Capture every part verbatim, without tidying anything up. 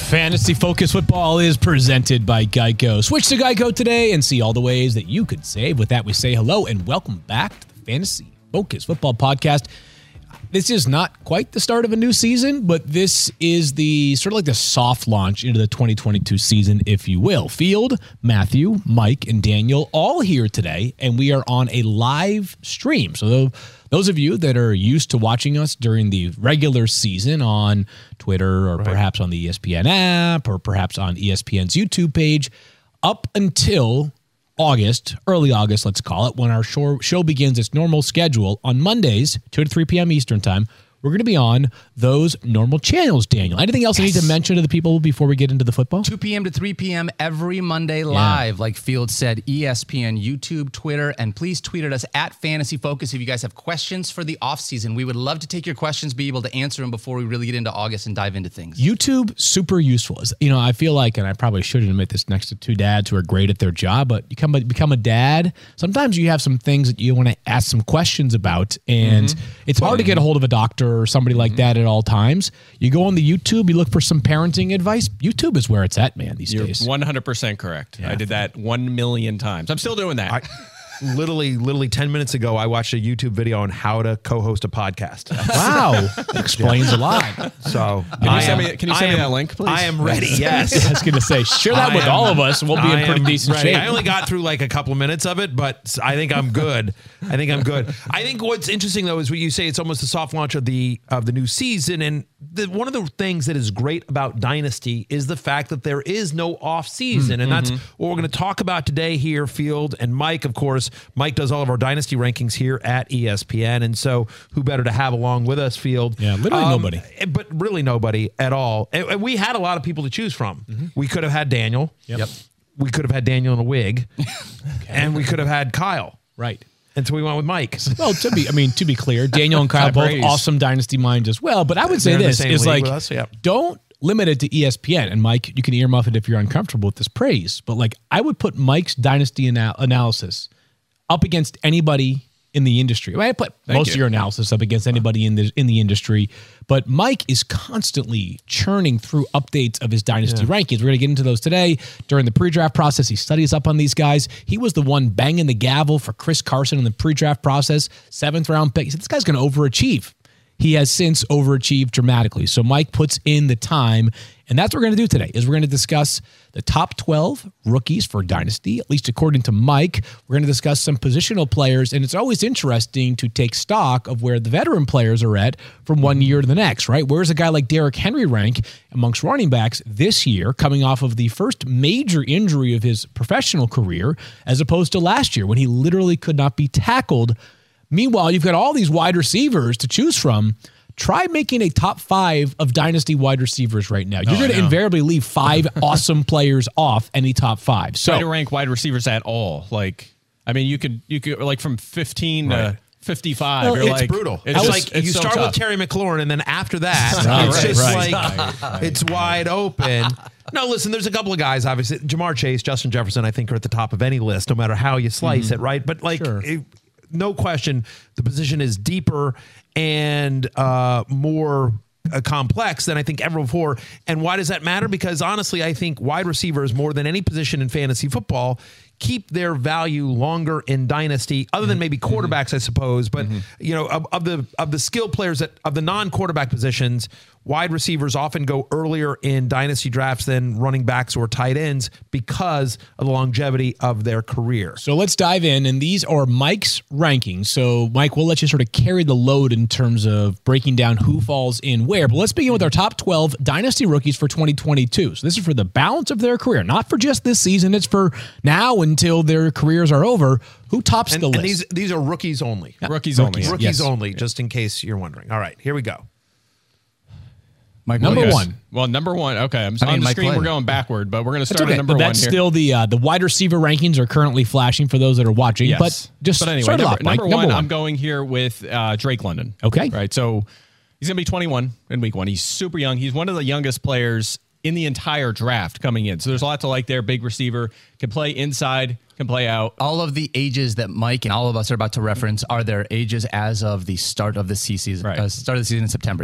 Fantasy Focus Football is presented by Geico. Switch to Geico today and see all the ways that you could save. With that, we say hello and welcome back to the Fantasy Focus Football Podcast. This is not quite the start of a new season, but this is the sort of like the soft launch into the twenty twenty-two season, if you will. Field, Matthew, Mike, and Daniel all here today, and we are on a live stream. So those of you that are used to watching us during the regular season on Twitter or right. perhaps on the E S P N app or perhaps on E S P N's YouTube page, up until August, early August, let's call it, when our show, show begins its normal schedule on Mondays, two to three p.m. Eastern time. We're going to be on those normal channels, Daniel. Anything else yes. I need to mention to the people before we get into the football? two p.m. to three p.m. every Monday live, yeah. like Field said, E S P N, YouTube, Twitter, and please tweet at us at Fantasy Focus if you guys have questions for the offseason. We would love to take your questions, be able to answer them before we really get into August and dive into things. YouTube, super useful. You know, I feel like, and I probably shouldn't admit this next to two dads who are great at their job, but you become a, become a dad, sometimes you have some things that you want to ask some questions about, and mm-hmm. it's hard mm-hmm. to get a hold of a doctor or somebody like that at all times. You go on the YouTube, you look for some parenting advice. YouTube is where it's at, man, these You're days. one hundred percent correct. Yeah. I did that one million times. I'm still doing that. I, literally, literally ten minutes ago, I watched a YouTube video on how to co-host a podcast. Wow. Explains a lot. So Can you send, am, me, can you send me am, that link, please? I am ready, yes. I was going to say, share that I with am, all of us. We'll be I in pretty decent ready. shape. I only got through like a couple of minutes of it, but I think I'm good. I think I'm good. I think what's interesting, though, is what you say it's almost the soft launch of the of the new season. And the, one of the things that is great about Dynasty is the fact that there is no off season. And mm-hmm. that's what we're going to talk about today here, Field and Mike, of course. Mike does all of our Dynasty rankings here at E S P N. And so who better to have along with us, Field? Yeah, literally um, nobody. But really nobody at all. And, and we had a lot of people to choose from. Mm-hmm. We could have had Daniel. Yep. yep. We could have had Daniel in a wig. okay. And we could have had Kyle. Right. And so we went with Mike. Well, to be, I mean, to be clear, Daniel and Kyle both awesome Dynasty minds as well. But I would say this is like, us, yeah. don't limit it to E S P N. And Mike, you can earmuff it if you're uncomfortable with this praise. But like, I would put Mike's Dynasty anal- analysis up against anybody in the industry. I, mean, I put Thank most you. of your analysis up against anybody in the in the industry, but Mike is constantly churning through updates of his Dynasty yeah. rankings. We're going to get into those today. During the pre-draft process, he studies up on these guys. He was the one banging the gavel for Chris Carson in the pre-draft process, seventh round pick. He said, this guy's going to overachieve. He has since overachieved dramatically. So Mike puts in the time, and that's what we're going to do today, is we're going to discuss the top twelve rookies for Dynasty, at least according to Mike. We're going to discuss some positional players, and it's always interesting to take stock of where the veteran players are at from one year to the next, right? Where's a guy like Derrick Henry rank amongst running backs this year, coming off of the first major injury of his professional career, as opposed to last year when he literally could not be tackled. Meanwhile, you've got all these wide receivers to choose from. Try making a top five of Dynasty wide receivers right now. You're oh, going to invariably leave five awesome players off any top five. So try to rank wide receivers at all. Like, I mean, you could, you could like from fifteen right. to fifty-five. Well, you're it's like, brutal. It's, it's just, like it's you so start tough. with Terry McLaurin, and then after that, right, it's right, just right, like right, right, it's wide open. No, listen, there's a couple of guys, obviously. Jamar Chase, Justin Jefferson, I think, are at the top of any list, no matter how you slice mm-hmm. it, right? But like, sure. it, no question, the position is deeper and uh, more uh, complex than I think ever before. And why does that matter? Because honestly, I think wide receivers, more than any position in fantasy football, keep their value longer in Dynasty, other than maybe quarterbacks, mm-hmm. I suppose. But mm-hmm. you know, of, of the of the skill players that of the non-quarterback positions, wide receivers often go earlier in Dynasty drafts than running backs or tight ends because of the longevity of their career. So let's dive in, and these are Mike's rankings. So Mike, we'll let you sort of carry the load in terms of breaking down who falls in where. But let's begin with our top twelve Dynasty rookies for twenty twenty-two. So this is for the balance of their career, not for just this season. It's for now until their careers are over. Who tops and, the and list? These these are rookies only. Yeah. Rookies, rookies only. Rookies yes. only, just in case you're wondering. All right, here we go. Mike, number yes. one. Well, number one. Okay, I'm I mean, on the Mike screen. Clay. We're going backward, but we're going to That's start okay, at number but one that's here. still the uh, the wide receiver rankings are currently flashing for those that are watching. Yes. But just but anyway, start it number, off, Mike. number, number one, one, I'm going here with uh, Drake London. Okay, right. So he's going to be twenty-one in week one. He's super young. He's one of the youngest players in the entire draft coming in. So there's a lot to like there. Big receiver, can play inside, can play out. All of the ages that Mike and all of us are about to reference are their ages as of the start of the season, right. uh, start of the season in September. Just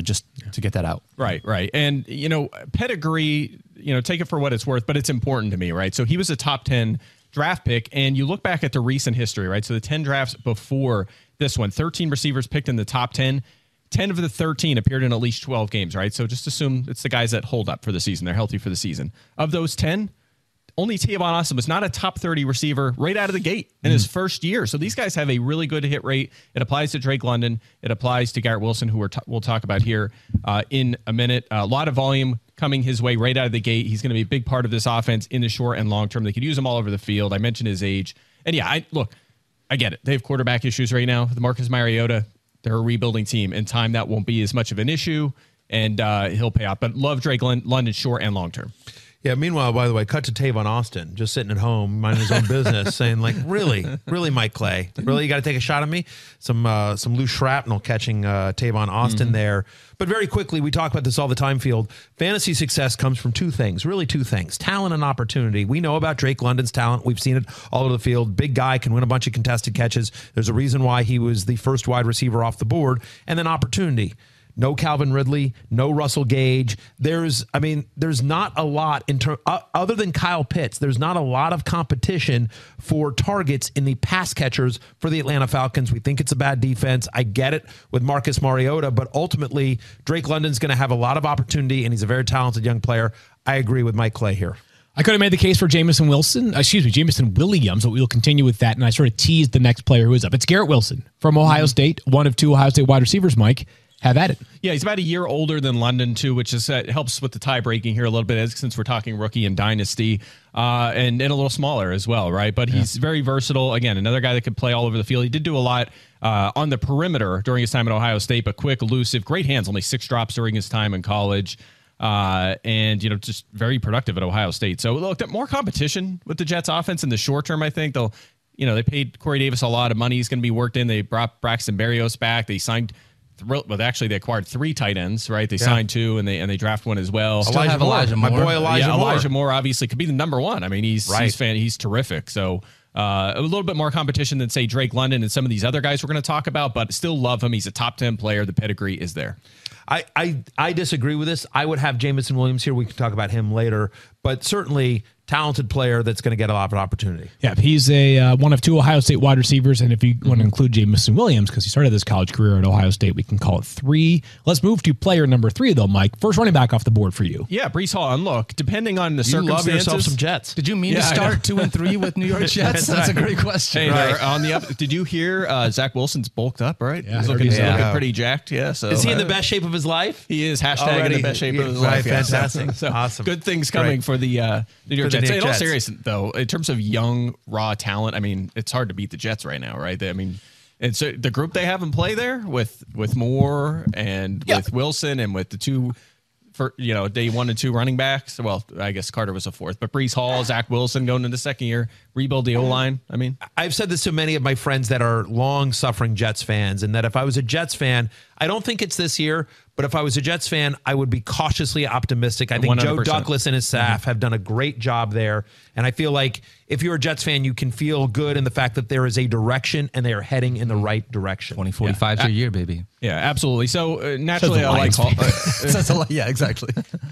to get that out. Right, right. And, you know, pedigree, you know, take it for what it's worth, but it's important to me, right? So he was a top ten draft pick, and you look back at the recent history, right? So the ten drafts before this one, thirteen receivers picked in the top ten. ten of the thirteen appeared in at least twelve games, right? So just assume it's the guys that hold up for the season. They're healthy for the season. Of those ten, only Tavon Austin was not a top thirty receiver right out of the gate in mm. his first year. So these guys have a really good hit rate. It applies to Drake London. It applies to Garrett Wilson, who we're t- we'll talk about here uh, in a minute. Uh, a lot of volume coming his way right out of the gate. He's going to be a big part of this offense in the short and long term. They could use him all over the field. I mentioned his age. And yeah, I look, I get it. They have quarterback issues right now. The Marcus Mariota, they're a rebuilding team. In time, that won't be as much of an issue, and uh, he'll pay off. But love Drake London short and long term. Yeah, meanwhile, by the way, cut to Tavon Austin, just sitting at home, minding his own business, saying, like, really, really, Mike Clay, really, you got to take a shot at me? Some uh, some loose shrapnel catching uh, Tavon Austin mm-hmm. there. But very quickly, we talk about this all the time, Field. Fantasy success comes from two things, really two things, talent and opportunity. We know about Drake London's talent. We've seen it all over the field. Big guy, can win a bunch of contested catches. There's a reason why he was the first wide receiver off the board. And then opportunity. No Calvin Ridley, no Russell Gage. There's, I mean, there's not a lot in term uh, other than Kyle Pitts. There's not a lot of competition for targets in the pass catchers for the Atlanta Falcons. We think it's a bad defense. I get it with Marcus Mariota, but ultimately Drake London's going to have a lot of opportunity, and he's a very talented young player. I agree with Mike Clay here. I could have made the case for Jameson Wilson, excuse me, Jameson Williams, but we'll continue with that. And I sort of teased the next player who is up. It's Garrett Wilson from Ohio mm-hmm. State, one of two Ohio State wide receivers, Mike. Have at it. Yeah, he's about a year older than London, too, which is uh, helps with the tie breaking here a little bit, since we're talking rookie and dynasty, uh, and, and a little smaller as well, right? But he's yeah. very versatile. Again, another guy that could play all over the field. He did do a lot uh, on the perimeter during his time at Ohio State, but quick, elusive, great hands, only six drops during his time in college. Uh, and, you know, just very productive at Ohio State. So, look, more competition with the Jets offense in the short term, I think. They'll, you know, they paid Corey Davis a lot of money. He's going to be worked in. They brought Braxton Berrios back. They signed... Well, actually, they acquired three tight ends, right? They yeah. signed two, and they and they draft one as well. Still Elijah have Moore. Elijah Moore. My boy Elijah yeah, Moore. Elijah Moore obviously could be the number one. I mean, he's right. he's fan, he's terrific. So uh, a little bit more competition than, say, Drake London and some of these other guys we're going to talk about, but still love him. He's a top ten player. The pedigree is there. I, I, I disagree with this. I would have Jameson Williams here. We can talk about him later, but certainly talented player that's going to get a lot of opportunity. Yeah, he's a uh, one of two Ohio State wide receivers, and if you mm-hmm. want to include Jameson Williams, because he started his college career at Ohio State, we can call it three. Let's move to player number three, though, Mike. First running back off the board for you. Yeah, Breece Hall. And look, depending on the you circumstances. You love yourself some Jets. Did you mean yeah, to start two and three with New York Jets? That's a great question. Hey, right. on the up, did you hear uh, Zach Wilson's bulked up, right? Yeah, he's looking, he's yeah. looking pretty jacked. Yeah. So is he in the uh, best shape of his life? He is. Hashtag Already, in the best shape yeah, of his right, life. Fantastic. Yeah. So, awesome. Good things coming right. for the uh, New York Jets. Hey, in all seriousness, though, in terms of young, raw talent, I mean, it's hard to beat the Jets right now, right? They, I mean, it's uh, the group they have in play there with with Moore and yep. with Wilson and with the two, for you know, day one and two running backs. Well, I guess Carter was a fourth, but Breece Hall, Zach Wilson going into second year, rebuild the O-line. I mean, I've said this to many of my friends that are long-suffering Jets fans, and that if I was a Jets fan, I don't think it's this year, but if I was a Jets fan, I would be cautiously optimistic. I think one hundred percent. Joe Douglas and his staff mm-hmm. have done a great job there. And I feel like if you're a Jets fan, you can feel good in the fact that there is a direction and they are heading in the right direction. twenty forty-five yeah. your year, baby. Yeah, absolutely. So uh, naturally, I like Hall. Uh, yeah, exactly.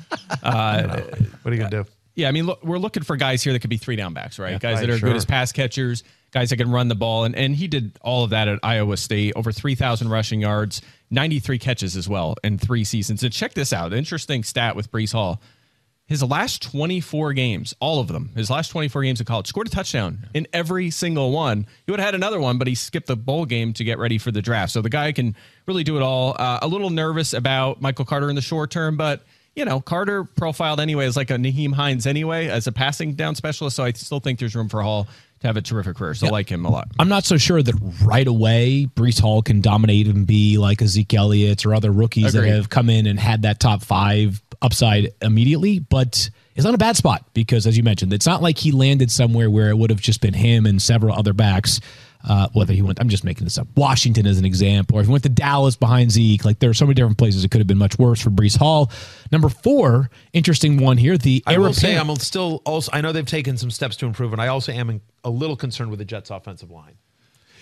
uh, what are you going to do? Yeah, I mean, look, we're looking for guys here that could be three down backs, right? Yeah, guys that are sure. good as pass catchers, guys that can run the ball. And, and he did all of that at Iowa State, over three thousand rushing yards, ninety-three catches as well in three seasons. And check this out. Interesting stat with Breece Hall. His last twenty-four games, all of them, his last twenty-four games in college, scored a touchdown in every single one. He would have had another one, but he skipped the bowl game to get ready for the draft. So the guy can really do it all. Uh, a little nervous about Michael Carter in the short term, but you know, Carter profiled anyway as like a Naheem Hines anyway, as a passing down specialist. So I still think there's room for Hall to have a terrific career. So yeah. I like him a lot. I'm not so sure that right away Breece Hall can dominate and be like a Zeke Elliott or other rookies Agreed. that have come in and had that top five upside immediately, but it's not a bad spot because, as you mentioned, it's not like he landed somewhere where it would have just been him and several other backs. Uh, whether he went, I'm just making this up, Washington as an example, or if he went to Dallas behind Zeke, like there are so many different places it could have been much worse for Breece Hall. Number four, interesting one here. The I will say I'm still also, I know they've taken some steps to improve, and I also am a little concerned with the Jets offensive line.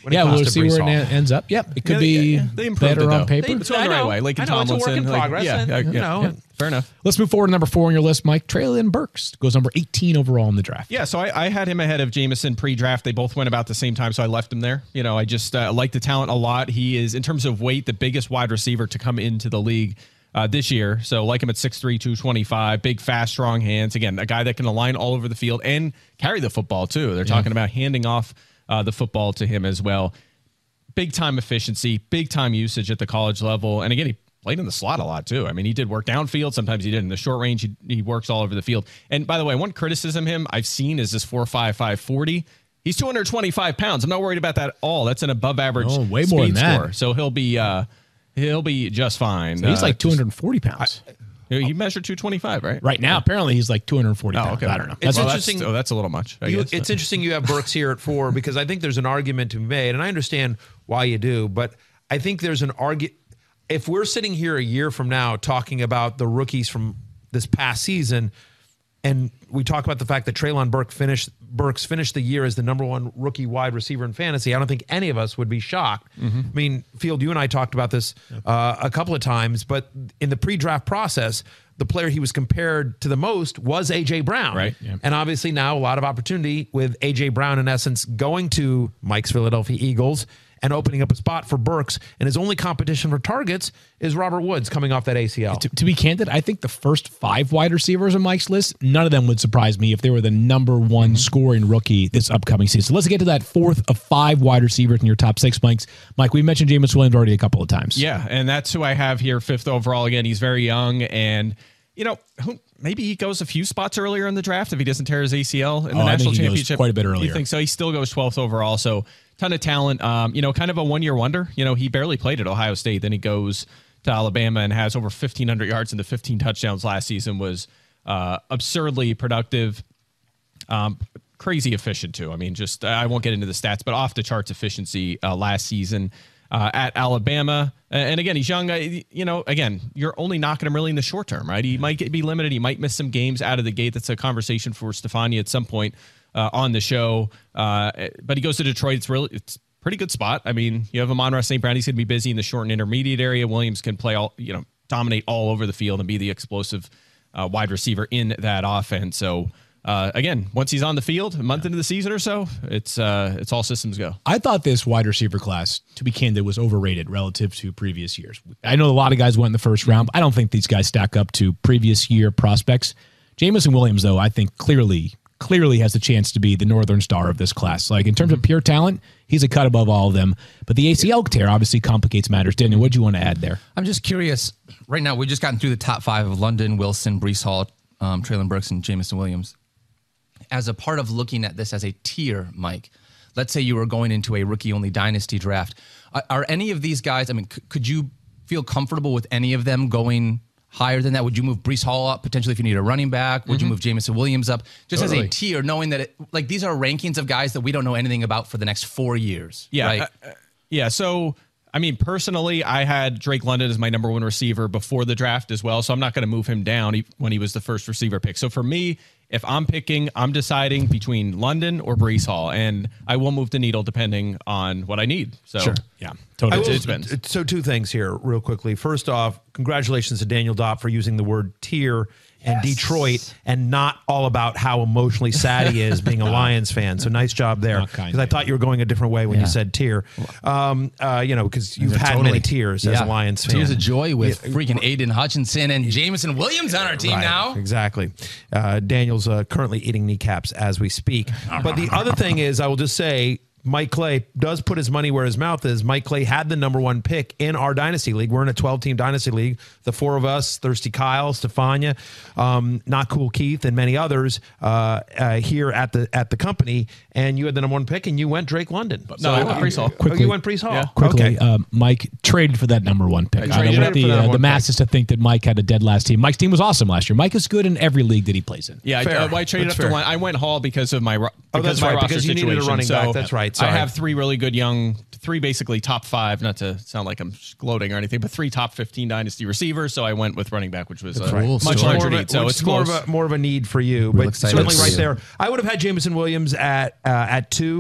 Yeah, we'll see where Hall. it ends up. Yep, it could yeah, be yeah, yeah. better it, on paper. They, it's going the right way. Like Tomlinson, it's a work in like, progress. Yeah, and, yeah, you know, yeah. Fair enough. Let's move forward to number four on your list, Mike. Treylon Burks goes number eighteen overall in the draft. Yeah, so I, I had him ahead of Jameson pre-draft. They both went about the same time, so I left him there. You know, I just uh, like the talent a lot. He is, in terms of weight, the biggest wide receiver to come into the league uh, this year. So like him at six three, two twenty-five, big, fast, strong hands. Again, a guy that can align all over the field and carry the football too. They're yeah. talking about handing off uh, the football to him as well. Big time efficiency, big time usage at the college level. And again, he played in the slot a lot too. I mean, he did work downfield. Sometimes he did in the short range. He, he works all over the field. And by the way, one criticism of him I've seen is this four five, five forty. He's two hundred twenty-five pounds. I'm not worried about that at all. That's an above average oh, way more speed than that. Score. So he'll be uh, he'll be just fine. So he's uh, like two hundred forty pounds. I, he measured two twenty-five, right? Right now, apparently he's like two hundred forty oh, pounds. Okay. I don't know. It's well, interesting. That's, oh, that's a little much. I you, guess. It's interesting you have Burks here at four because I think there's an argument to be made, and I understand why you do, but I think there's an argument. If we're sitting here a year from now talking about the rookies from this past season, and we talk about the fact that Treylon Burks finished Burks finished the year as the number one rookie wide receiver in fantasy, I don't think any of us would be shocked. Mm-hmm. I mean, Field, you and I talked about this uh, a couple of times, but in the pre-draft process, the player he was compared to the most was A J Brown. Right. Yeah. And obviously now a lot of opportunity with A J Brown, in essence, going to Mike's Philadelphia Eagles and opening up a spot for Burks. And his only competition for targets is Robert Woods coming off that A C L. To, to be candid, I think the first five wide receivers on Mike's list, none of them would surprise me if they were the number one mm-hmm. scoring rookie this upcoming season. So let's get to that fourth of five wide receivers in your top six, Mike's. Mike, we mentioned Jameson Williams already a couple of times. Yeah, and that's who I have here fifth overall. Again, he's very young, and you know, who, maybe he goes a few spots earlier in the draft if he doesn't tear his A C L in the oh, national championship. Quite a bit earlier. You think so? He still goes twelfth overall. So ton of talent. Um, you know, kind of a one year wonder. You know, he barely played at Ohio State. Then he goes to Alabama and has over fifteen hundred yards and the fifteen touchdowns last season. Was uh, absurdly productive. Um, crazy efficient too. I mean, just I won't get into the stats, but off the charts efficiency uh, last season. Uh, at Alabama. And again, he's young. Uh, you know, again, you're only knocking him really in the short term, right? He might get, be limited. He might miss some games out of the gate. That's a conversation for Stefania at some point uh, on the show. Uh, but he goes to Detroit. It's really, it's a pretty good spot. I mean, you have Amon-Ra Saint Brown. He's going to be busy in the short and intermediate area. Williams can play all, you know, dominate all over the field and be the explosive uh, wide receiver in that offense. So, Uh, again, once he's on the field, a month yeah. into the season or so, it's uh, it's all systems go. I thought this wide receiver class, to be candid, was overrated relative to previous years. I know a lot of guys went in the first round, but I don't think these guys stack up to previous year prospects. Jameson Williams, though, I think clearly clearly has the chance to be the northern star of this class. Like in terms of pure talent, he's a cut above all of them. But the A C L tear obviously complicates matters. Daniel, what do you want to add there? I'm just curious. Right now, we've just gotten through the top five of London, Wilson, Breece Hall, um, Treylon Burks, and Jameson Williams. As a part of looking at this as a tier, Mike, let's say you were going into a rookie-only dynasty draft. Are, are any of these guys, I mean, c- could you feel comfortable with any of them going higher than that? Would you move Breece Hall up potentially if you need a running back? Would mm-hmm. you move Jameson Williams up? Just totally. As a tier, knowing that, it, like, these are rankings of guys that we don't know anything about for the next four years. Yeah. Right? Uh, yeah. So, I mean, personally, I had Drake London as my number one receiver before the draft as well, so I'm not going to move him down when he was the first receiver pick. So for me, if I'm picking, I'm deciding between London or Breece Hall, and I will move the needle depending on what I need. So, sure. yeah, totally. Will, it depends. So two things here real quickly. First off, congratulations to Daniel Dopp for using the word tier and yes. Detroit and not all about how emotionally sad he is being a Lions fan. So nice job there. Because I thought you were going a different way when yeah. you said tier. Um, uh, you know, because you've had totally. many tears yeah. as a Lions fan. Tears of joy with yeah. freaking Aiden Hutchinson and Jameson Williams on our team right. now. Exactly. Uh, Daniel's uh, currently eating kneecaps as we speak. But the other thing is, I will just say, Mike Clay does put his money where his mouth is. Mike Clay had the number one pick in our Dynasty League. We're in a twelve-team Dynasty League. The four of us, Thirsty Kyle, Stefania, um, Not Cool Keith, and many others uh, uh, here at the at the company. And you had the number one pick, and you went Drake London. But no, so, I went Breece Hall. Quickly, oh, you went Breece Hall? Yeah. Quickly, okay. uh, Mike traded for that number one pick. I, I don't want the, uh, the masses to think that Mike had a dead last team. Mike's team was awesome last year. Mike is good in every league that he plays in. Yeah, I, uh, I traded that's up fair. to one. I went Hall because of my because oh, that's of my right, roster because you situation. needed a running so back. That's right. Sorry. I have three really good young, three basically top five, not to sound like I'm gloating or anything, but three top fifteen dynasty receivers. So I went with running back, which was a right. much so larger need. So it's more close. of, a, more of a need for you, Real but certainly right there. I would have had Jameson Williams at uh, at two.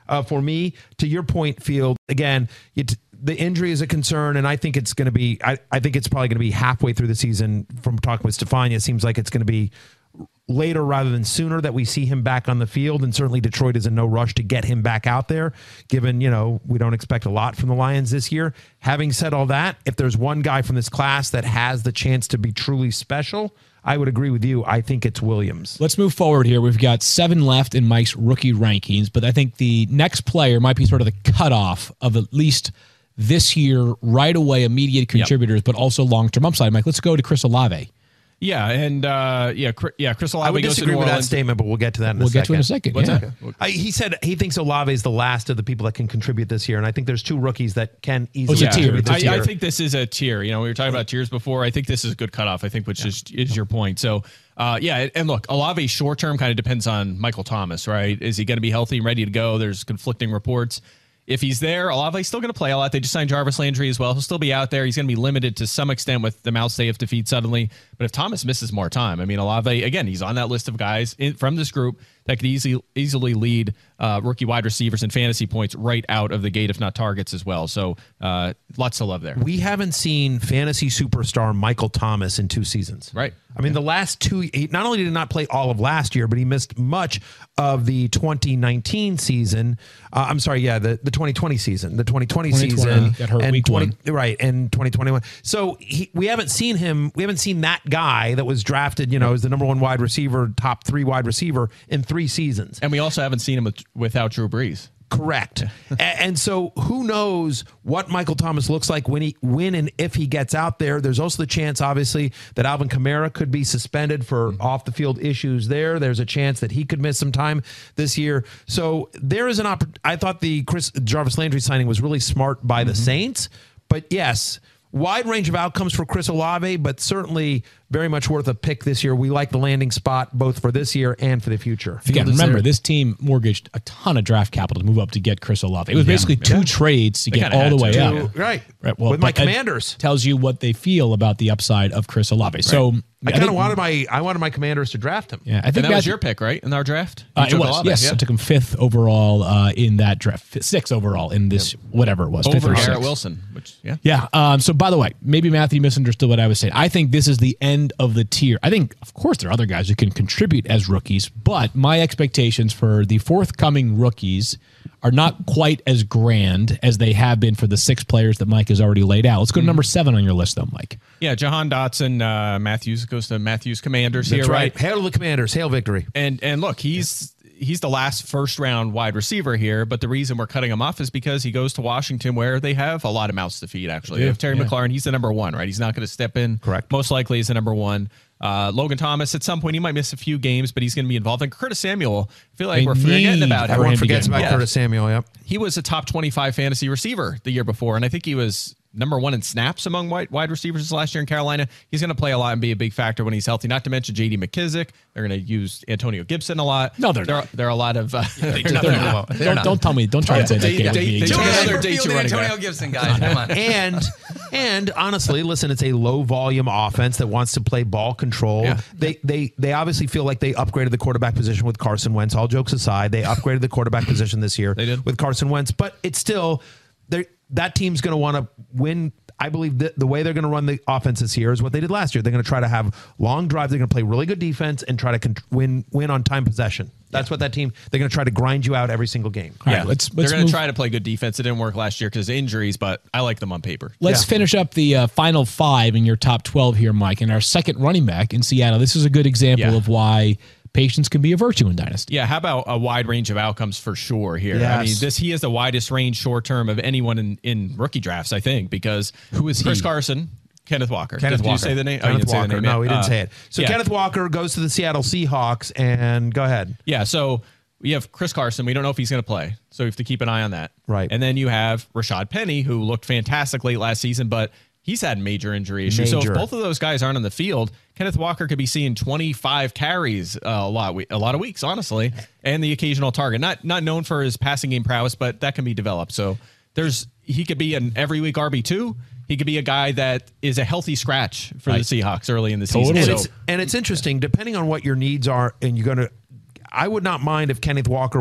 uh, for me. To your point, Field, again, it, the injury is a concern, and I think it's going to be, I, I think it's probably going to be halfway through the season. From talking with Stefania, it seems like it's going to be later rather than sooner that we see him back on the field, and certainly Detroit is in no rush to get him back out there, given, you know, we don't expect a lot from the Lions this year. Having said all that, if there's one guy from this class that has the chance to be truly special, I would agree with you. I think it's Williams. Let's move forward here. We've got seven left in Mike's rookie rankings, but I think the next player might be sort of the cutoff of at least this year, right away, immediate contributors, yep. but also long-term upside. Mike, let's go to Chris Olave. Yeah, and uh, yeah, yeah, Chris Olave. I would goes disagree to with that statement, but we'll get to that in we'll a second. We'll get to it in a second. What's yeah. that? I, he said he thinks Olave is the last of the people that can contribute this year, and I think there's two rookies that can easily oh, yeah. contribute this I, year. I think this is a tier. You know, we were talking about tiers before. I think this is a good cutoff. I think, which yeah. is is your point. So, uh, yeah, and look, Olave short term kind of depends on Michael Thomas, right? Is he going to be healthy and ready to go? There's conflicting reports. If he's there, Olave's still going to play a lot. They just signed Jarvis Landry as well. He'll still be out there. He's going to be limited to some extent with the Mouse Day if defeat suddenly. But if Thomas misses more time, I mean, Olave, again, he's on that list of guys in, from this group that could easily easily lead uh, rookie wide receivers and fantasy points right out of the gate, if not targets as well. So uh, lots to love there. We haven't seen fantasy superstar Michael Thomas in two seasons. Right. I mean, yeah. the last two, he not only did he not play all of last year, but he missed much of the twenty nineteen season. Uh, I'm sorry, yeah, the, the twenty twenty season, the twenty twenty, twenty twenty season. Got hurt and week twenty, one. Right, and twenty twenty-one. So he, we haven't seen him, we haven't seen that guy that was drafted, you know, as the number one wide receiver, top three wide receiver in three seasons. And we also haven't seen him with, without Drew Brees. Correct. and, and so who knows what Michael Thomas looks like when he when and if he gets out there. There's also the chance, obviously, that Alvin Kamara could be suspended for mm-hmm. off the field issues there. There's a chance that he could miss some time this year. So there is an opportunity. I thought the Chris Jarvis Landry signing was really smart by mm-hmm. the Saints. But yes, wide range of outcomes for Chris Olave, but certainly very much worth a pick this year. We like the landing spot both for this year and for the future. Again, remember, this team mortgaged a ton of draft capital to move up to get Chris Olave. It was yeah. basically two yeah. trades to they get all the way to. up. Right. right. Well, with my Commanders. Tells you what they feel about the upside of Chris Olave. Right. So I, I kind of wanted my I wanted my Commanders to draft him. Yeah, I think and that was your pick, right, in our draft? Uh, it was. Olave, yes, yeah. I took him fifth overall uh, in that draft, sixth overall in this yep. whatever it was. Over Garrett Wilson, which yeah, yeah. Um, so by the way, maybe Matthew misunderstood what I was saying. I think this is the end of the tier. I think, of course, there are other guys who can contribute as rookies, but my expectations for the forthcoming rookies are not quite as grand as they have been for the six players that Mike has already laid out. Let's go to number seven on your list, though, Mike. Yeah, Jahan Dotson, uh, Matthews goes to Matthews Commanders That's here, right? right? Hail the Commanders, hail victory. And and look, he's he's the last first round wide receiver here, but the reason we're cutting him off is because he goes to Washington, where they have a lot of mouths to feed. Actually, yeah, they have Terry yeah. McLaurin. He's the number one, right? He's not going to step in. Correct. Most likely, he's the number one. Uh, Logan Thomas, at some point, he might miss a few games, but he's going to be involved. And Curtis Samuel, I feel like they we're forgetting about him. Everyone forgets about yeah. Curtis Samuel, yep. He was a top twenty-five fantasy receiver the year before, and I think he was number one in snaps among wide, wide receivers last year in Carolina. He's going to play a lot and be a big factor when he's healthy, not to mention J D McKissick. They're going to use Antonio Gibson a lot. No, they're there not. Are, there are a lot of... Uh, they, they're, they're not. They're don't, not. Don't tell me. Don't try to say that. They, they, they, they another day to Antonio Gibson, guys. Come on. And, and honestly, listen, it's a low-volume offense that wants to play ball control. Yeah. They, they, they obviously feel like they upgraded the quarterback position with Carson Wentz. All jokes aside, they upgraded the quarterback position this year they did. with Carson Wentz. But it's still... that team's going to want to win. I believe that the way they're going to run the offense this year is what they did last year. They're going to try to have long drives. They're going to play really good defense and try to con- win win on time possession. That's yeah. what that team, they're going to try to grind you out every single game. All yeah, right, let's, let's they're going to try to play good defense. It didn't work last year because of injuries, but I like them on paper. Let's yeah. finish up the uh, final five in your top twelve here, Mike. And our second running back in Seattle. This is a good example yeah. of why patience can be a virtue in Dynasty. Yeah, how about a wide range of outcomes for sure here? Yes. I mean, this he has the widest range short term of anyone in, in rookie drafts, I think, because who is Chris he? Kenneth Kenneth Walker. Kenneth Did Walker. you say the name? Kenneth oh, Walker. The name No, he didn't uh, say it. So yeah. Kenneth Walker goes to the Seattle Seahawks, and go ahead. Yeah, so we have Chris Carson. We don't know if he's going to play, so we have to keep an eye on that. Right. And then you have Rashad Penny, who looked fantastic late last season, but he's had major injury issues. Major. So if both of those guys aren't on the field, Kenneth Walker could be seeing twenty-five carries uh, a lot, a lot of weeks, honestly, and the occasional target. Not not known for his passing game prowess, but that can be developed. So there's he could be an every week R B two. He could be a guy that is a healthy scratch for right. the Seahawks early in the season. And, so, it's, and it's interesting, depending on what your needs are, and you're going to, I would not mind if Kenneth Walker went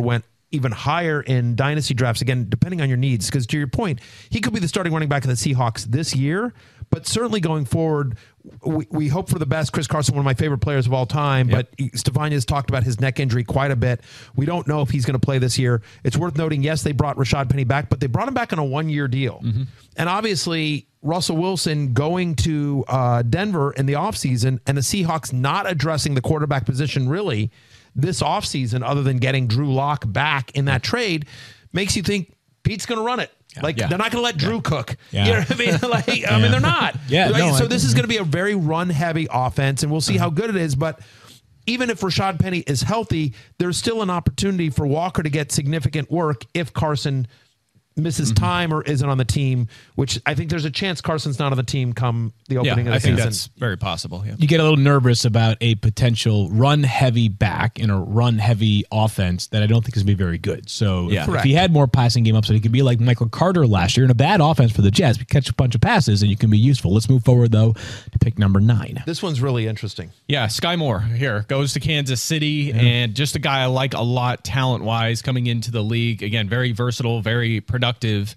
even higher in dynasty drafts, again, depending on your needs. Because to your point, he could be the starting running back of the Seahawks this year, but certainly going forward, we, we hope for the best. Chris Carson, one of my favorite players of all time, yep. but Stefania's talked about his neck injury quite a bit. We don't know if he's going to play this year. It's worth noting, yes, they brought Rashad Penny back, but they brought him back on a one-year deal. Mm-hmm. And obviously, Russell Wilson going to uh, Denver in the offseason and the Seahawks not addressing the quarterback position really this offseason other than getting Drew Lock back in that trade makes you think Pete's going to run it. Yeah. Like, yeah. they're not going to let Drew yeah. cook. Yeah. You know what I mean? Like, yeah. I mean, they're not. Yeah. Right? No, so I, this is going to be a very run-heavy offense, and we'll see uh-huh. how good it is. But even if Rashad Penny is healthy, there's still an opportunity for Walker to get significant work if Carson misses mm-hmm. time or isn't on the team, which I think there's a chance Carson's not on the team come the opening yeah, of the I think season. That's very possible. Yeah. You get a little nervous about a potential run-heavy back in a run-heavy offense that I don't think is going to be very good. So yeah. if, if he had more passing game upside, he could be like Michael Carter last year in a bad offense for the Jets. You catch a bunch of passes and you can be useful. Let's move forward, though, to pick number nine. This one's really interesting. Yeah, Sky Moore here goes to Kansas City, yeah. and just a guy I like a lot talent-wise coming into the league. Again, very versatile, very productive.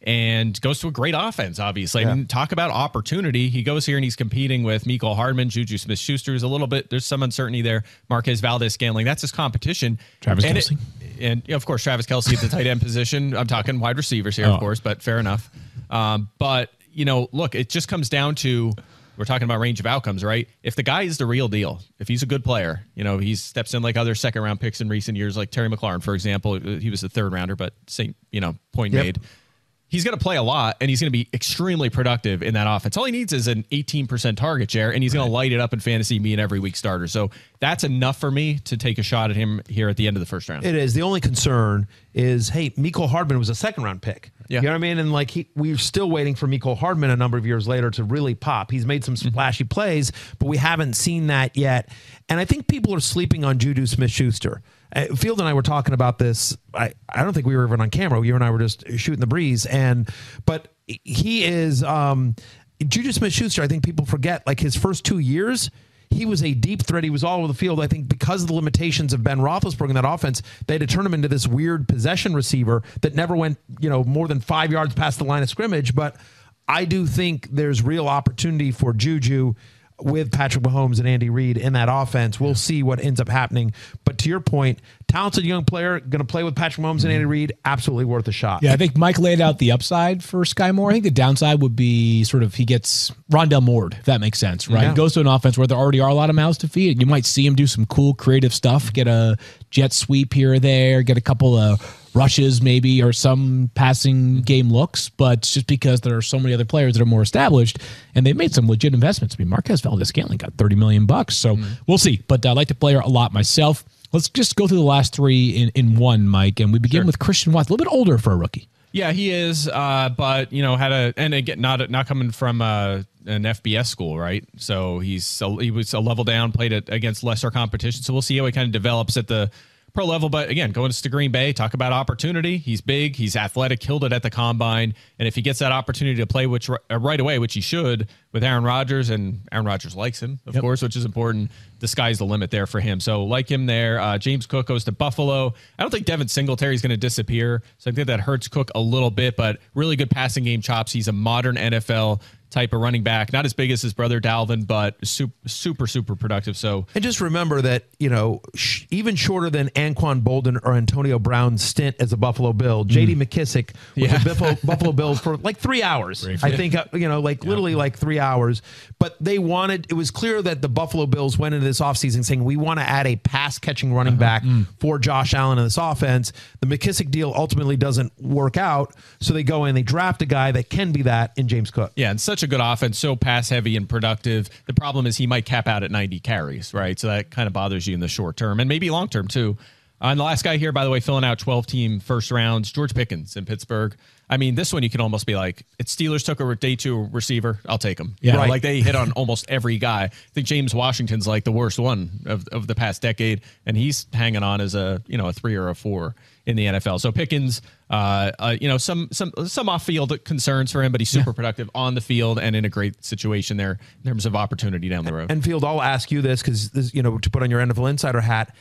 And goes to a great offense, obviously. Yeah. I mean, talk about opportunity. He goes here and he's competing with Mecole Hardman, Juju Smith-Schuster is a little bit, there's some uncertainty there. Marquez Valdes-Scantling, that's his competition. Travis and Kelce. It, and, yeah, of course, Travis Kelce at the tight end position. I'm talking wide receivers here, oh. of course, but fair enough. Um, but, you know, look, it just comes down to, we're talking about range of outcomes, right? If the guy is the real deal, if he's a good player, you know, he steps in like other second round picks in recent years, like Terry McLaurin, for example. He was the third rounder, but same, you know, point yep. made. He's going to play a lot, and he's going to be extremely productive in that offense. All he needs is an eighteen percent target share, and he's right. going to light it up in fantasy, be an every week starter. So that's enough for me to take a shot at him here at the end of the first round. It is. The only concern is, hey, Mecole Hardman was a second round pick. Yeah. You know what I mean? And like he, we're still waiting for Mecole Hardman a number of years later to really pop. He's made some splashy mm-hmm. plays, but we haven't seen that yet. And I think people are sleeping on Juju Smith-Schuster. Uh, Field and I were talking about this. I, I don't think we were even on camera. You and I were just shooting the breeze. And but he is um, Juju Smith-Schuster. I think people forget, like his first two years, he was a deep threat. He was all over the field. I think because of the limitations of Ben Roethlisberger in that offense, they had to turn him into this weird possession receiver that never went, you know, more than five yards past the line of scrimmage. But I do think there's real opportunity for Juju with Patrick Mahomes and Andy Reid in that offense. We'll see what ends up happening. But to your point, talented young player, going to play with Patrick Mahomes and Andy Reid, absolutely worth a shot. Yeah, I think Mike laid out the upside for Sky Moore. I think the downside would be sort of he gets Rondell Moore, if that makes sense, right? Yeah. He goes to an offense where there already are a lot of mouths to feed. You might see him do some cool creative stuff, get a jet sweep here or there, get a couple of rushes maybe or some passing game looks, but it's just because there are so many other players that are more established and they've made some legit investments. I mean, Marquez Valdes-Scantling got thirty million bucks, so mm. we'll see. But I like the player a lot myself. Let's just go through the last three in, in one, Mike, and we begin sure. with Christian Watson, a little bit older for a rookie. Yeah, he is, uh, but you know, had a and again, not not coming from uh, an F B S school, right? So he's a, he was a level down, played it against lesser competition. So we'll see how he kind of develops at the pro level. But again, going to Green Bay, talk about opportunity. He's big, he's athletic, killed it at the combine, and if he gets that opportunity to play, which uh, right away, which he should, with Aaron Rodgers, and Aaron Rodgers likes him, of yep. course, which is important. The sky's the limit there for him. So like him there. Uh, James Cook goes to Buffalo. I don't think Devin Singletary is going to disappear, so I think that hurts Cook a little bit, but really good passing game chops. He's a modern N F L type of running back, not as big as his brother Dalvin, but super, super, super productive. So, and just remember that, you know, sh- even shorter than Anquan Bolden or Antonio Brown's stint as a Buffalo Bill, mm. J D McKissick was yeah. a Buffalo, Buffalo Bill for like three hours. I think, uh, you know, like yeah. literally like three hours. But they wanted, it was clear that the Buffalo Bills went into this offseason saying, we want to add a pass catching running uh-huh. back mm. for Josh Allen in this offense. The McKissick deal ultimately doesn't work out. So they go in, they draft a guy that can be that in James Cook. Yeah. And such a good offense, so pass heavy and productive. The problem is he might cap out at ninety carries, right? So that kind of bothers you in the short term and maybe long term too. Uh, and the last guy here, by the way, filling out twelve team first rounds, George Pickens in Pittsburgh. I mean, this one you can almost be like, it's Steelers took a day two receiver, I'll take him. Yeah, right. Like they hit on almost every guy. I think James Washington's like the worst one of, of the past decade, and he's hanging on as a you know a three or a four in the N F L. So Pickens, uh, uh, you know, some some some off-field concerns for him, but he's super yeah. productive on the field and in a great situation there in terms of opportunity down the road. And Field, I'll ask you this because, you know, to put on your N F L Insider hat,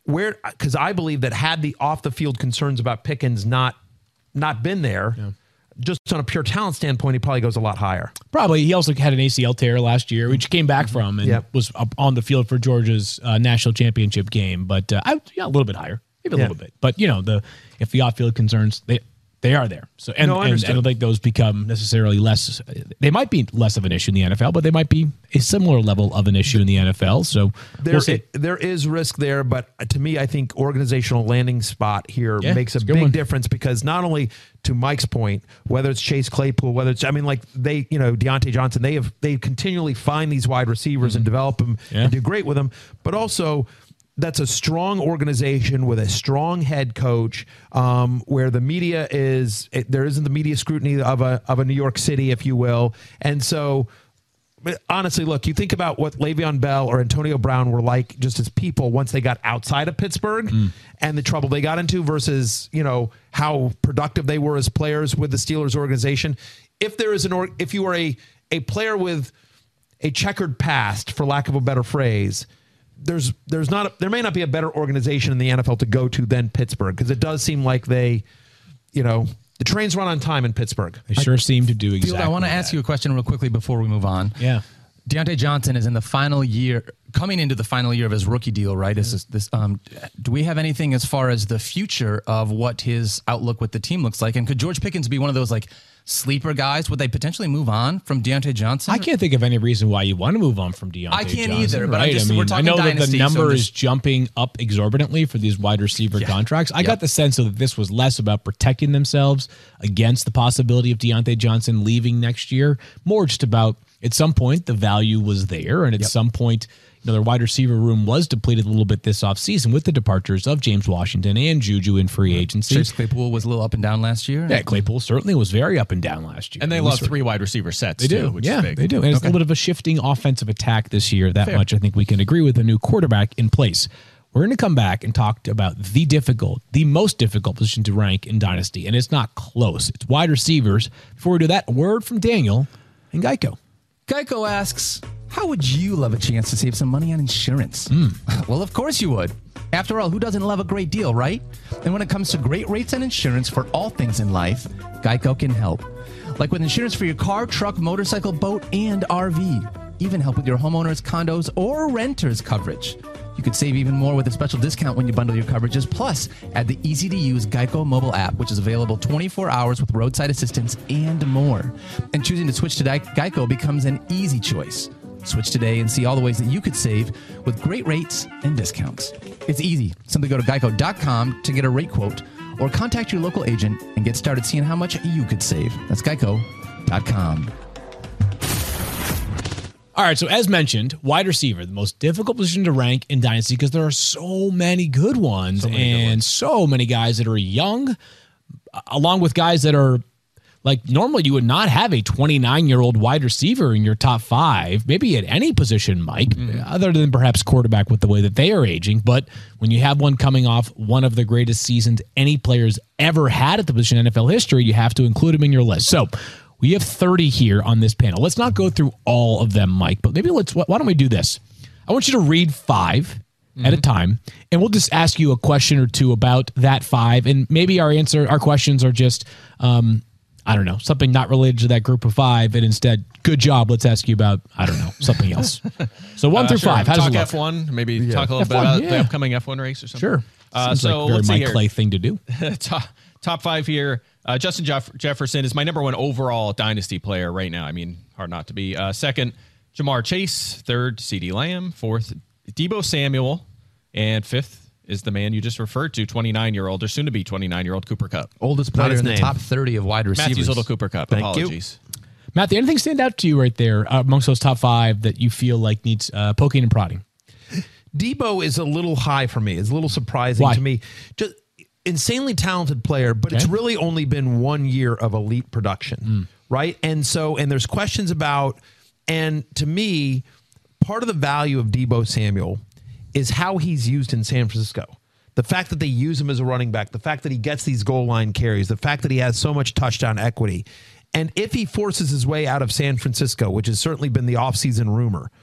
where, because I believe that had the off the field concerns about Pickens not not been there, yeah. just on a pure talent standpoint, he probably goes a lot higher. Probably. He also had an A C L tear last year, which came back from and yep. was up on the field for Georgia's uh, national championship game. But uh, I, yeah, a little bit higher, maybe a yeah. little bit. But you know, the if the off field concerns, they. They are there. So, and, no, I, and I don't think those become necessarily less. They might be less of an issue in the N F L, but they might be a similar level of an issue in the N F L. So there, we'll see. It, there is risk there, but to me, I think organizational landing spot here yeah, makes a big one. difference because not only to Mike's point, whether it's Chase Claypool, whether it's I mean, like they, you know, Deontay Johnson, they have they continually find these wide receivers mm-hmm. and develop them yeah. and do great with them, but also. That's a strong organization with a strong head coach, um, where the media is it, there isn't the media scrutiny of a of a New York City, if you will. And so, honestly, look, you think about what Le'Veon Bell or Antonio Brown were like just as people once they got outside of Pittsburgh mm. and the trouble they got into versus you know how productive they were as players with the Steelers organization. If there is an or, if you are a a player with a checkered past, for lack of a better phrase. There's there's not a, there may not be a better organization in the N F L to go to than Pittsburgh because it does seem like they, you know, the trains run on time in Pittsburgh. They sure I, seem to do exactly. Field, I want to ask you a question real quickly before we move on. Yeah, Deontay Johnson is in the final year, coming into the final year of his rookie deal, right? This is this. Um, do we have anything as far as the future of what his outlook with the team looks like? And could George Pickens be one of those like? Sleeper guys, would they potentially move on from Deontay Johnson? I can't think of any reason why you want to move on from Deontay Johnson. I can't Johnson, either, but right? I'm just, I mean, we're talking I know dynasty, that the number so is jumping up exorbitantly for these wide receiver yeah. contracts. I yeah. got the sense that this was less about protecting themselves against the possibility of Deontay Johnson leaving next year, more just about at some point the value was there, and at yep. some point you know, their wide receiver room was depleted a little bit this offseason with the departures of James Washington and Juju in free agency. Chase Claypool was a little up and down last year. Yeah, Claypool certainly was very up and down last year. And they love three wide receiver sets, they too, do. which yeah, is big. they do. And okay. it's a little bit of a shifting offensive attack this year. That Fair. much I think we can agree with a new quarterback in place. We're going to come back and talk about the difficult, the most difficult position to rank in Dynasty, and it's not close. It's wide receivers. Before we do that, a word from Daniel and Geico. Geico asks, how would you love a chance to save some money on insurance? Mm. Well, of course you would. After all, who doesn't love a great deal, right? And when it comes to great rates on insurance for all things in life, Geico can help. Like with insurance for your car, truck, motorcycle, boat, and R V. Even help with your homeowners, condos, or renters coverage. You could save even more with a special discount when you bundle your coverages. Plus, add the easy-to-use Geico mobile app, which is available twenty-four hours with roadside assistance and more. And choosing to switch to Geico becomes an easy choice. Switch today and see all the ways that you could save with great rates and discounts. It's easy. Simply go to geico dot com to get a rate quote or contact your local agent and get started seeing how much you could save. That's geico dot com. All right, so as mentioned, wide receiver, the most difficult position to rank in Dynasty because there are so many good ones so many and good ones. so many guys that are young, along with guys that are like normally you would not have a twenty-nine-year-old wide receiver in your top five, maybe at any position, Mike, mm-hmm. other than perhaps quarterback with the way that they are aging. But when you have one coming off one of the greatest seasons any player's ever had at the position in N F L history, you have to include him in your list. So we have thirty here on this panel. Let's not go through all of them, Mike, but maybe let's, why don't we do this? I want you to read five mm-hmm. at a time, and we'll just ask you a question or two about that five. And maybe our answer, our questions are just, um, I don't know, something not related to that group of five, and instead, good job, let's ask you about, I don't know, something else. So one uh, through sure. five, how talk does it look? F one, maybe yeah. talk a little F one, bit about yeah. the upcoming F one race or something. Sure. Uh, Seems so like a very let's Mike see Clay thing to do. top, top five here. Uh, Justin Jeff- Jefferson is my number one overall Dynasty player right now. I mean, hard not to be. Uh, second, Jamar Chase. Third, CeeDee Lamb. Fourth, Deebo Samuel. And fifth is the man you just referred to, twenty-nine-year-old or soon-to-be twenty-nine-year-old Cooper Kupp. Oldest player in the top thirty of wide receivers. Matthew's little Cooper Kupp. Thank Apologies. You. Matthew, anything stand out to you right there uh, amongst those top five that you feel like needs uh, poking and prodding? Deebo is a little high for me. It's a little surprising Why? to me. Just insanely talented player, but okay. it's really only been one year of elite production, mm. right? And so, and there's questions about, and to me, part of the value of Deebo Samuel is how he's used in San Francisco. The fact that they use him as a running back, the fact that he gets these goal line carries, the fact that he has so much touchdown equity. And if he forces his way out of San Francisco, which has certainly been the offseason rumor,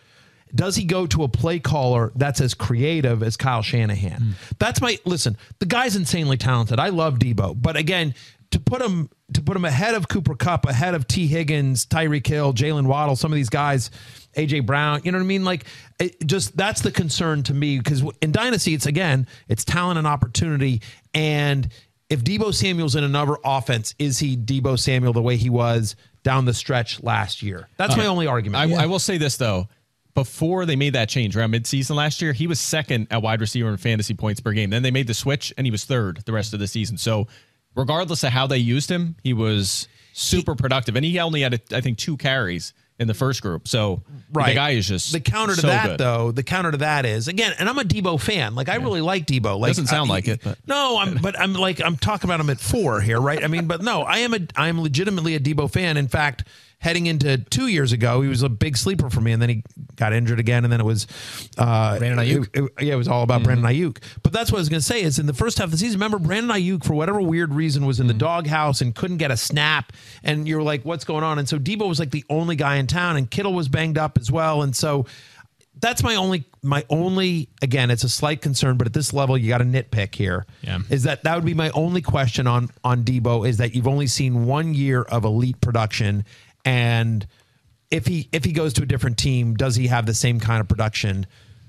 does he go to a play caller that's as creative as Kyle Shanahan? Mm. That's my listen. The guy's insanely talented. I love Debo, but again, to put him to put him ahead of Cooper Kupp, ahead of T. Higgins, Tyreek Hill, Jalen Waddle, some of these guys, A J Brown, you know what I mean? Like, it just that's the concern to me, because in Dynasty, it's again, it's talent and opportunity. And if Deebo Samuel's in another offense, is he Deebo Samuel the way he was down the stretch last year? That's uh, my only argument. I, yeah. I will say this though. Before they made that change around midseason last year, he was second at wide receiver in fantasy points per game. Then they made the switch, and he was third the rest of the season. So regardless of how they used him, he was super he, productive. And he only had, a, I think, two carries in the first group. So right. the guy is just the counter to so that, good. though. The counter to that is, again, and I'm a Debo fan. Like, I yeah. really like Debo. Like, doesn't sound I, like it. But. No, I'm, but I'm like, I'm talking about him at four here, right? I mean, but no, I am a, I am legitimately a Debo fan. In fact, heading into two years ago, he was a big sleeper for me, and then he got injured again, and then it was uh, Brandon Ayuk. It, it, yeah, it was all about mm-hmm. Brandon Ayuk. But that's what I was going to say is in the first half of the season, remember Brandon Ayuk, for whatever weird reason, was in mm-hmm. the doghouse and couldn't get a snap, and you were like, what's going on? And so Debo was like the only guy in town, and Kittle was banged up as well, and so that's my only, my only, again, it's a slight concern, but at this level, you got to nitpick here. Yeah. Is that that would be my only question on on Debo, is that you've only seen one year of elite production, and if he if he goes to a different team, does he have the same kind of production?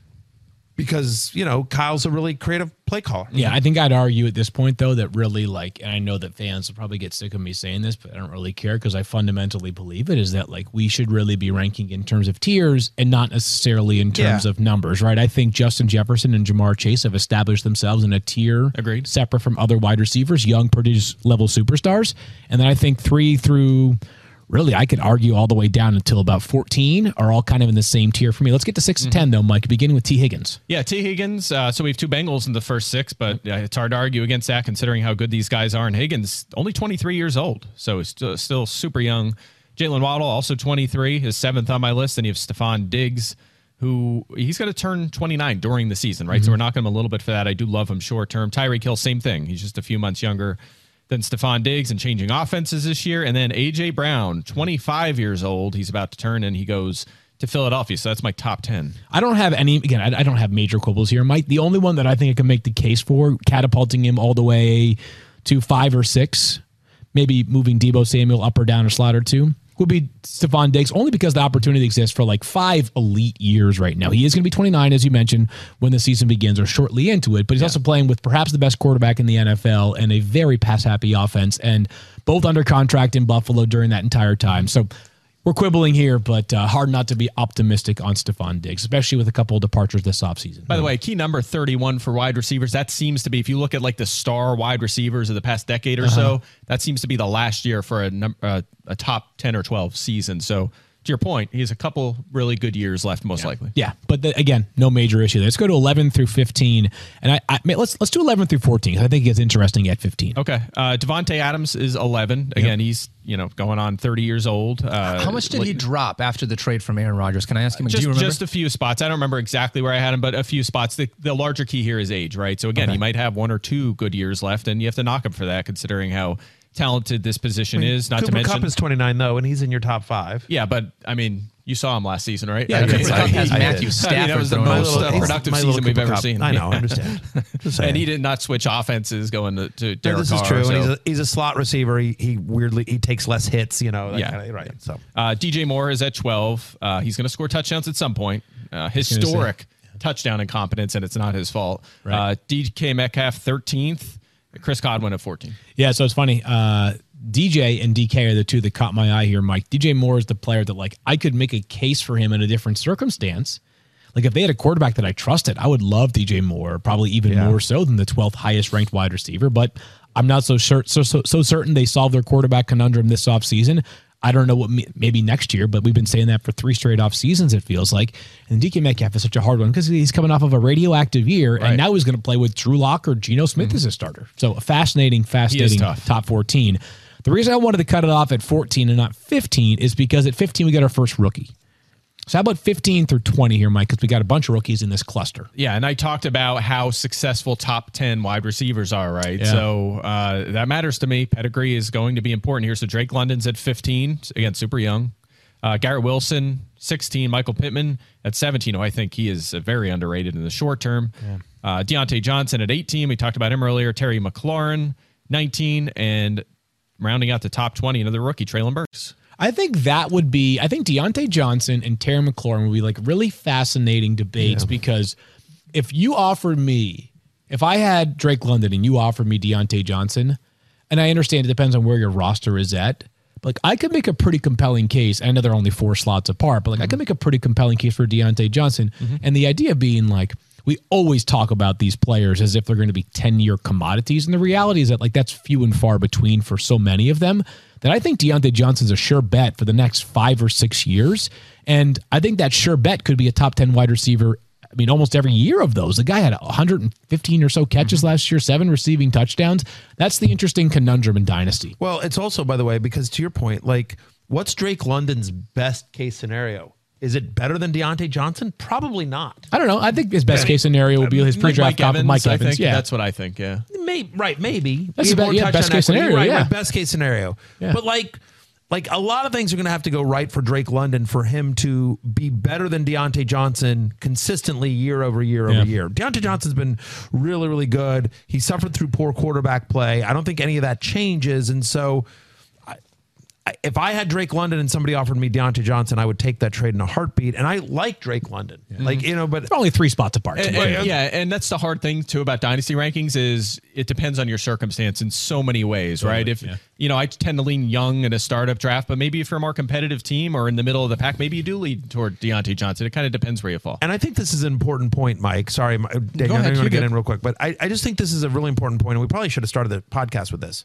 Because, you know, Kyle's a really creative play caller. Yeah, I think I'd argue at this point, though, that really, like, and I know that fans will probably get sick of me saying this, but I don't really care because I fundamentally believe it, is that, like, we should really be ranking in terms of tiers and not necessarily in terms yeah. of numbers, right? I think Justin Jefferson and Jamar Chase have established themselves in a tier Agreed. separate from other wide receivers, young, produce-level superstars. And then I think three through... Really, I could argue all the way down until about fourteen are all kind of in the same tier for me. Let's get to six mm-hmm. to ten, though, Mike, beginning with T. Higgins. Yeah, T. Higgins. Uh, so we have two Bengals in the first six, but uh, it's hard to argue against that considering how good these guys are. And Higgins, only twenty-three years old, so he's still, still super young. Jalen Waddle, also twenty-three, is seventh on my list. And you have Stephon Diggs, who he's going to turn twenty-nine during the season, right? Mm-hmm. So we're knocking him a little bit for that. I do love him short term. Tyreek Hill, same thing. He's just a few months younger than Stephon Diggs and changing offenses this year. And then A J Brown, twenty-five years old. He's about to turn, and he goes to Philadelphia. So that's my top ten. I don't have any, again, I, I don't have major quibbles here. Mike, the only one that I think I can make the case for, catapulting him all the way to five or six, maybe moving Deebo Samuel up or down a slot or two, would be Stephon Diggs, only because the opportunity exists for like five elite years right now. He is going to be twenty-nine, as you mentioned, when the season begins or shortly into it, but he's yeah. also playing with perhaps the best quarterback in the N F L and a very pass-happy offense, and both under contract in Buffalo during that entire time. So we're quibbling here, but uh, hard not to be optimistic on Stephon Diggs, especially with a couple of departures this offseason. By the way, key number thirty-one for wide receivers, that seems to be, if you look at like the star wide receivers of the past decade or uh-huh. so, that seems to be the last year for a, num- uh, a top ten or twelve season. So to your point, he has a couple really good years left, most yeah. likely. Yeah, but the, again, no major issue there. Let's go to eleven through fifteen, and I, I let's let's do eleven through fourteen. I think it gets interesting at fifteen. Okay, uh, Devontae Adams is eleven. Again, yep. he's you know going on thirty years old. Uh, How much did like, he drop after the trade from Aaron Rodgers? Can I ask him? Just, do you remember? Just a few spots. I don't remember exactly where I had him, but a few spots. The, the larger key here is age, right? So again, okay. he might have one or two good years left, and you have to knock him for that, considering how talented this position I mean, is. Not Cooper to mention, Kupp is twenty-nine though, and he's in your top five. Yeah, but I mean. You saw him last season, right? Yeah, I Cooper Kupp has Matthew Stafford. I mean, that was the most uh, productive season we've ever Kupp. seen. I know, I understand. And he did not switch offenses going to, to Derek no, this Carr. is true. So. And he's, a, he's a slot receiver. He, he weirdly he takes less hits. You know. That yeah. Kind of, right. So uh, D J Moore is at twelve. Uh, he's going to score touchdowns at some point. Uh, historic touchdown incompetence, and it's not his fault. Right. Uh, D K Metcalf thirteenth. Chris Godwin at fourteen. Yeah. So it's funny. Uh, D J and D K are the two that caught my eye here, Mike. D J Moore is the player that, like, I could make a case for him in a different circumstance. Like, if they had a quarterback that I trusted, I would love D J Moore, probably even yeah. more so than the twelfth highest ranked wide receiver. But I'm not so sure, so, so, so certain they solved their quarterback conundrum this offseason. I don't know what, maybe next year, but we've been saying that for three straight off seasons, it feels like. And D K Metcalf is such a hard one because he's coming off of a radioactive year, right. and now he's going to play with Drew Lock or Geno Smith mm-hmm. as a starter. So a fascinating, fascinating top fourteen. The reason I wanted to cut it off at fourteen and not fifteen is because at fifteen we got our first rookie. So how about fifteen through twenty here, Mike, because we got a bunch of rookies in this cluster. Yeah, and I talked about how successful top ten wide receivers are, right? Yeah. So uh, that matters to me. Pedigree is going to be important here. So Drake London's at fifteen. Again, super young. Uh, Garrett Wilson, sixteen. Michael Pittman at seventeen. Oh, I think he is uh, very underrated in the short term. Yeah. Uh, Deontay Johnson at eighteen. We talked about him earlier. Terry McLaurin, nineteen. And rounding out the top twenty, another rookie, Treylon Burks. I think that would be, I think Deontay Johnson and Terry McLaurin would be like really fascinating debates yeah. because if you offered me, if I had Drake London and you offered me Deontay Johnson, and I understand it depends on where your roster is at, but like I could make a pretty compelling case. I know they're only four slots apart, but like mm-hmm. I could make a pretty compelling case for Deontay Johnson. Mm-hmm. And the idea being like, we always talk about these players as if they're going to be ten-year commodities. And the reality is that like that's few and far between for so many of them that I think Deontay Johnson's a sure bet for the next five or six years. And I think that sure bet could be a top ten wide receiver. I mean, almost every year of those. The guy had one hundred fifteen or so catches mm-hmm. last year, seven receiving touchdowns. That's the interesting conundrum in Dynasty. Well, it's also, by the way, because to your point, like, what's Drake London's best case scenario? Is it better than Deontay Johnson? Probably not. I don't know. I think his best case scenario will be his pre-draft comp with Mike Evans. Yeah, that's what I think. Yeah, maybe, right? Maybe that's the be- yeah, best case scenario. Right, yeah. right, best case scenario. Yeah. But like, like a lot of things are going to have to go right for Drake London for him to be better than Deontay Johnson consistently year over year yeah. over year. Deontay Johnson's been really, really good. He suffered through poor quarterback play. I don't think any of that changes, and so. If I had Drake London and somebody offered me Deontay Johnson, I would take that trade in a heartbeat. And I like Drake London. Yeah. Like, you know, but it's only three spots apart. And, and, yeah. And that's the hard thing too about dynasty rankings is it depends on your circumstance in so many ways, totally. Right? If, yeah. you know, I tend to lean young in a startup draft, but maybe if you're a more competitive team or in the middle of the pack, maybe you do lead toward Deontay Johnson. It kind of depends where you fall. And I think this is an important point, Mike. Sorry, Daniel, I'm going to get in real quick, but I, I just think this is a really important point. And we probably should have started the podcast with this.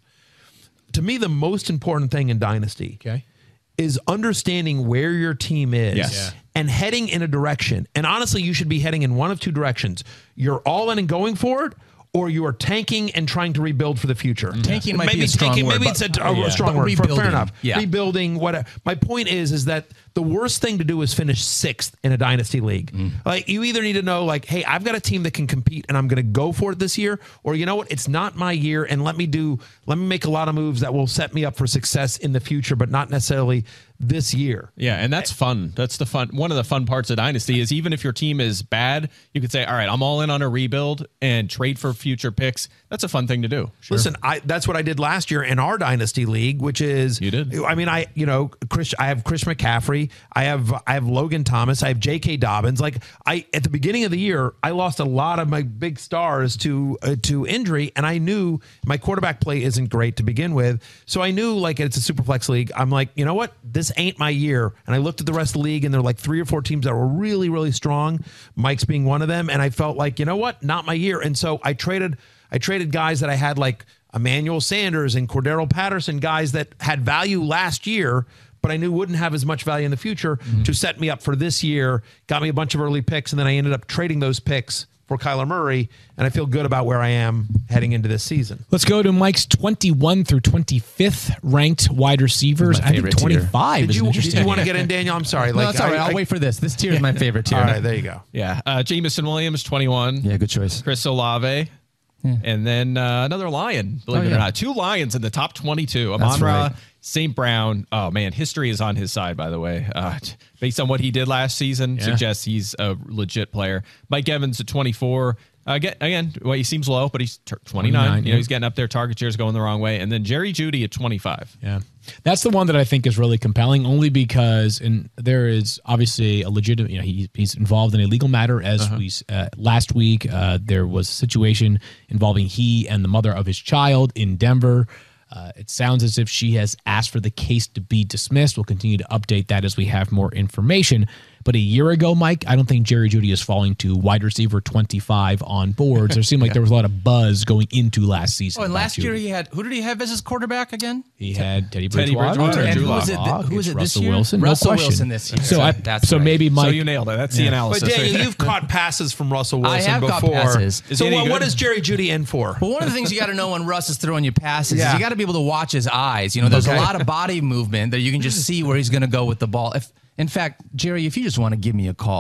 To me, the most important thing in Dynasty okay. is understanding where your team is yes. yeah. and heading in a direction. And honestly, you should be heading in one of two directions. You're all in and going for it, or you are tanking and trying to rebuild for the future. Mm-hmm. Tanking might maybe be a strong tanking, word. Maybe but, it's a, a yeah. strong but word. Rebuilding. Fair enough. Yeah. Rebuilding, whatever. My point is, is that the worst thing to do is finish sixth in a dynasty league. Mm. Like you either need to know, like, hey, I've got a team that can compete and I'm going to go for it this year, or you know what, it's not my year, and let me do, let me make a lot of moves that will set me up for success in the future, but not necessarily this year. Yeah, and that's fun. That's the fun. One of the fun parts of Dynasty is even if your team is bad, you could say, all right, I'm all in on a rebuild and trade for future picks. That's a fun thing to do. Sure. Listen, I, that's what I did last year in our Dynasty League, which is, you did. I mean, I, you know, Chris, I have Chris McCaffrey. I have, I have Logan Thomas. I have J K Dobbins. Like I, at the beginning of the year, I lost a lot of my big stars to, uh, to injury. And I knew my quarterback play isn't great to begin with. So I knew, like, it's a super flex league. I'm like, you know what? This ain't my year. And I looked at the rest of the league and there were like three or four teams that were really, really strong. Mike's being one of them. And I felt like, you know what? Not my year. And so I traded, I traded guys that I had, like Emmanuel Sanders and Cordero Patterson, guys that had value last year, but I knew wouldn't have as much value in the future mm-hmm. to set me up for this year. Got me a bunch of early picks, and then I ended up trading those picks for Kyler Murray, and I feel good about where I am heading into this season. Let's go to Mike's twenty-one through twenty-fifth ranked wide receivers. I think twenty-five. Did you, did you want to get in, Daniel? I'm sorry. Like, no, it's all right. I, I'll I, wait for this. This tier is my favorite tier. All right, there you go. Yeah. Uh, Jameson Williams, twenty-one. Yeah, good choice. Chris Olave. Yeah. And then uh, another Lion, believe oh, it yeah. or not. Two Lions in the top twenty-two. Amon-Ra, right. Saint Brown. Oh, man, history is on his side, by the way. Uh, based on what he did last season, yeah. suggests he's a legit player. Mike Evans at twenty-four. Uh, again, again, well, he seems low, but he's twenty-nine. twenty-nine you know, yeah. He's getting up there. Target shares going the wrong way. And then Jerry Jeudy at twenty-five. Yeah. That's the one that I think is really compelling, only because and there is obviously a legitimate, you know, he, he's involved in a legal matter as uh-huh. we uh, last week. Uh, there was a situation involving he and the mother of his child in Denver. Uh, it sounds as if she has asked for the case to be dismissed. We'll continue to update that as we have more information. But a year ago, Mike, I don't think Jerry Jeudy is falling to wide receiver twenty-five on boards. There seemed like yeah. there was a lot of buzz going into last season. Oh, and last year he had, who did he have as his quarterback again? He had Teddy Bridgewater. Teddy Bridgewater. And who was it, th- who was it this Russell year? Wilson. Russell no question. Wilson this year. So, I, That's so right. maybe Mike. So you nailed it. That's yeah. the analysis. But Daniel, right you've caught passes from Russell Wilson I have before. Caught passes. Is so what, what is Jerry Jeudy in for? Well, one of the things you got to know when Russ is throwing you passes yeah. is you got to be able to watch his eyes. You know, there's okay. a lot of body movement that you can just see where he's going to go with the ball. If, in fact, Jerry, if you just want to give me a call,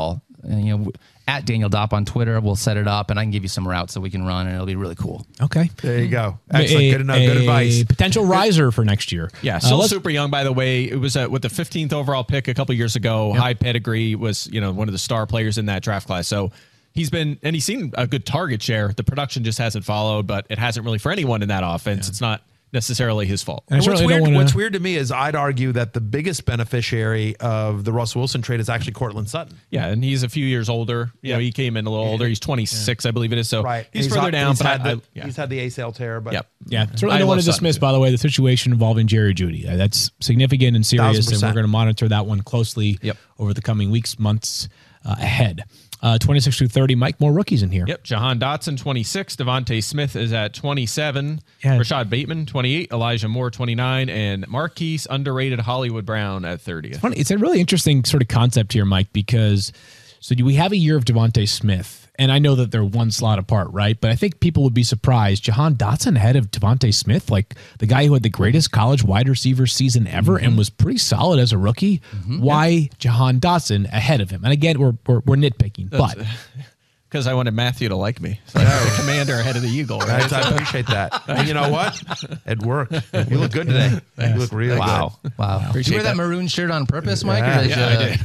and, you know, at Daniel Dopp on Twitter, we'll set it up, and I can give you some routes that we can run, and it'll be really cool. Okay. There you go. Excellent. A, good enough. Good advice. Potential riser for next year. Yeah, still uh, super young, by the way. It was uh, with the fifteenth overall pick a couple years ago. Yep. High pedigree, was, you know, one of the star players in that draft class. So he's been, and he's seen a good target share. The production just hasn't followed, but it hasn't really for anyone in that offense. Yeah. It's not necessarily his fault. And what's, weird, wanna... what's weird to me is I'd argue that the biggest beneficiary of the Russell Wilson trade is actually Cortland Sutton. Yeah, and he's a few years older. You yeah. know, he came in a little yeah. older. He's twenty-six, yeah. I believe it is. So right. he's, he's further not, down. He's but had, I, the, I, yeah. he's had the A C L tear. But yep. yeah, certainly don't want to dismiss, by the way, the situation involving Jerry Jeudy. Uh, that's significant and serious, and we're going to monitor that one closely yep. over the coming weeks, months uh, ahead. Uh, twenty-six through thirty, Mike, more rookies in here. Yep. Jahan Dotson, twenty-six. Devontae Smith is at twenty-seven. Yeah. Rashad Bateman, twenty-eight. Elijah Moore, twenty-nine. And Marquise, underrated Hollywood Brown at thirty. It's funny. It's a really interesting sort of concept here, Mike, because so we have a year of Devontae Smith, and I know that they're one slot apart, right? But I think people would be surprised. Jahan Dotson ahead of Devontae Smith, like the guy who had the greatest college wide receiver season ever mm-hmm. and was pretty solid as a rookie. Mm-hmm. Why yeah. Jahan Dotson ahead of him? And again, we're we're, we're nitpicking, That's, but because I wanted Matthew to like me. So I got the commander ahead of the Eagle. Right? I appreciate that. And you know what? It worked. You look good today. You look really wow. good. Wow. Wow. Did you wear that, that maroon shirt on purpose, Mike? Yeah, or did yeah you, I did.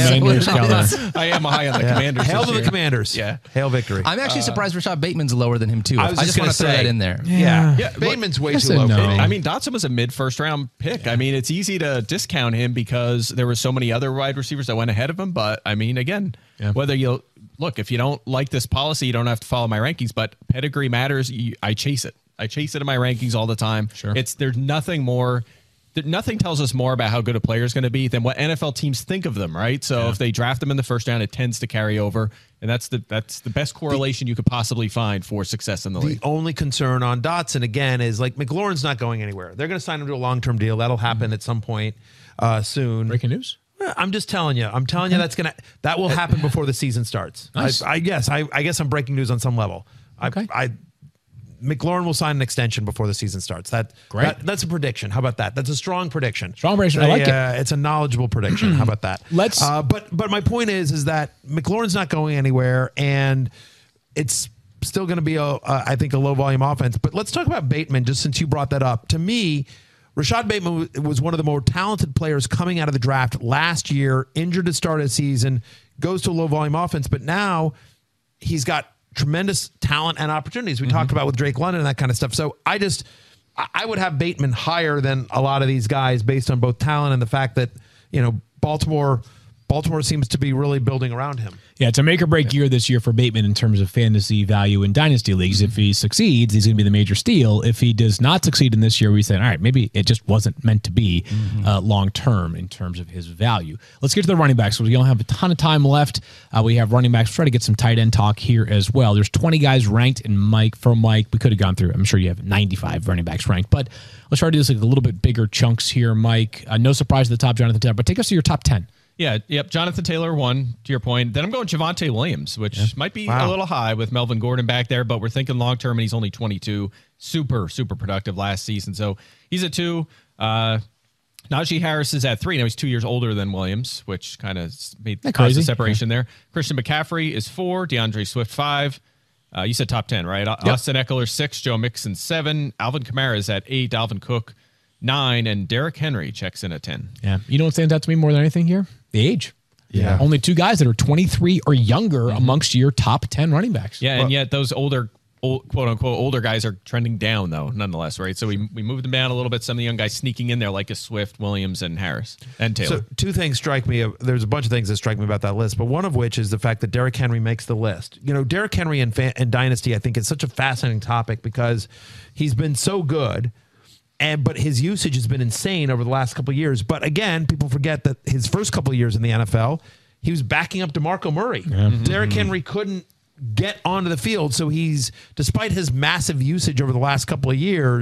That's I am high on the yeah. Commanders. Hail to the Commanders. Yeah. Hail victory. I'm actually uh, surprised Rashad Bateman's lower than him, too. I, was I just, just want to throw that in there. Yeah. yeah. yeah. Bateman's way too low no. for me. I mean, Dotson was a mid-first round pick. Yeah. I mean, it's easy to discount him because there were so many other wide receivers that went ahead of him. But, I mean, again, yeah. whether you look, if you don't like this policy, you don't have to follow my rankings, but pedigree matters. You, I chase it. I chase it in my rankings all the time. Sure. It's there's nothing more. There, nothing tells us more about how good a player is going to be than what N F L teams think of them, right? So yeah. if they draft them in the first round, it tends to carry over, and that's the that's the best correlation the, you could possibly find for success in the, the league. The only concern on Dotson again is like McLaurin's not going anywhere. They're going to sign him to a long term deal. That'll happen mm-hmm. at some point uh, soon. Breaking news. I'm just telling you. I'm telling you that's gonna that will happen before the season starts. Nice. I, I guess. I, I guess I'm breaking news on some level. Okay. I, I McLaurin will sign an extension before the season starts. That, Great. that that's a prediction. How about that? That's a strong prediction. Strong prediction. I like uh, it. It's a knowledgeable prediction. How about that? Let's. Uh, but but my point is is that McLaurin's not going anywhere, and it's still going to be a uh, I think a low volume offense. But let's talk about Bateman. Just since you brought that up, to me, Rashad Bateman was one of the more talented players coming out of the draft last year, injured to start a season, goes to a low-volume offense, but now he's got tremendous talent and opportunities. We mm-hmm. talked about with Drake London and that kind of stuff. So I just, I would have Bateman higher than a lot of these guys based on both talent and the fact that, you know, Baltimore... Baltimore seems to be really building around him. Yeah, it's a make or break year this year for Bateman in terms of fantasy value in dynasty leagues. Mm-hmm. If he succeeds, he's going to be the major steal. If he does not succeed in this year, we say, all right, maybe it just wasn't meant to be mm-hmm. uh, long term in terms of his value. Let's get to the running backs. So we don't have a ton of time left. Uh, we have running backs. Try to get some tight end talk here as well. There's twenty guys ranked in Mike for Mike. We could have gone through. I'm sure you have ninety-five running backs ranked, but let's try to do this like a little bit bigger chunks here, Mike. Uh, no surprise at the top, Jonathan Taylor, but take us to your top ten. Yeah, yep. Jonathan Taylor, one, to your point. Then I'm going Javonte Williams, which yeah. might be wow. a little high with Melvin Gordon back there, but we're thinking long-term, and he's only twenty-two. Super, super productive last season. So he's at two. Uh, Najee Harris is at three. Now he's two years older than Williams, which kind of made the separation yeah. there. Christian McCaffrey is four. DeAndre Swift, five. Uh, you said top ten, right? Yep. Austin Eckler, six. Joe Mixon, seven. Alvin Kamara is at eight. Dalvin Cook, nine. And Derrick Henry checks in at ten. Yeah. You know what stands out to me more than anything here? The age. Yeah. Only two guys that are twenty-three or younger mm-hmm. amongst your top ten running backs. Yeah, and yet those older, old, quote unquote, older guys are trending down, though, nonetheless, right? So we we moved them down a little bit. Some of the young guys sneaking in there, like a Swift, Williams, and Harris, and Taylor. So two things strike me. There's a bunch of things that strike me about that list, but one of which is the fact that Derrick Henry makes the list. You know, Derrick Henry and, and Dynasty, I think, is such a fascinating topic because he's been so good. And, but his usage has been insane over the last couple of years. But again, people forget that his first couple of years in the N F L, he was backing up DeMarco Murray. Yeah. Mm-hmm. Derrick Henry couldn't get onto the field. So he's, despite his massive usage over the last couple of years,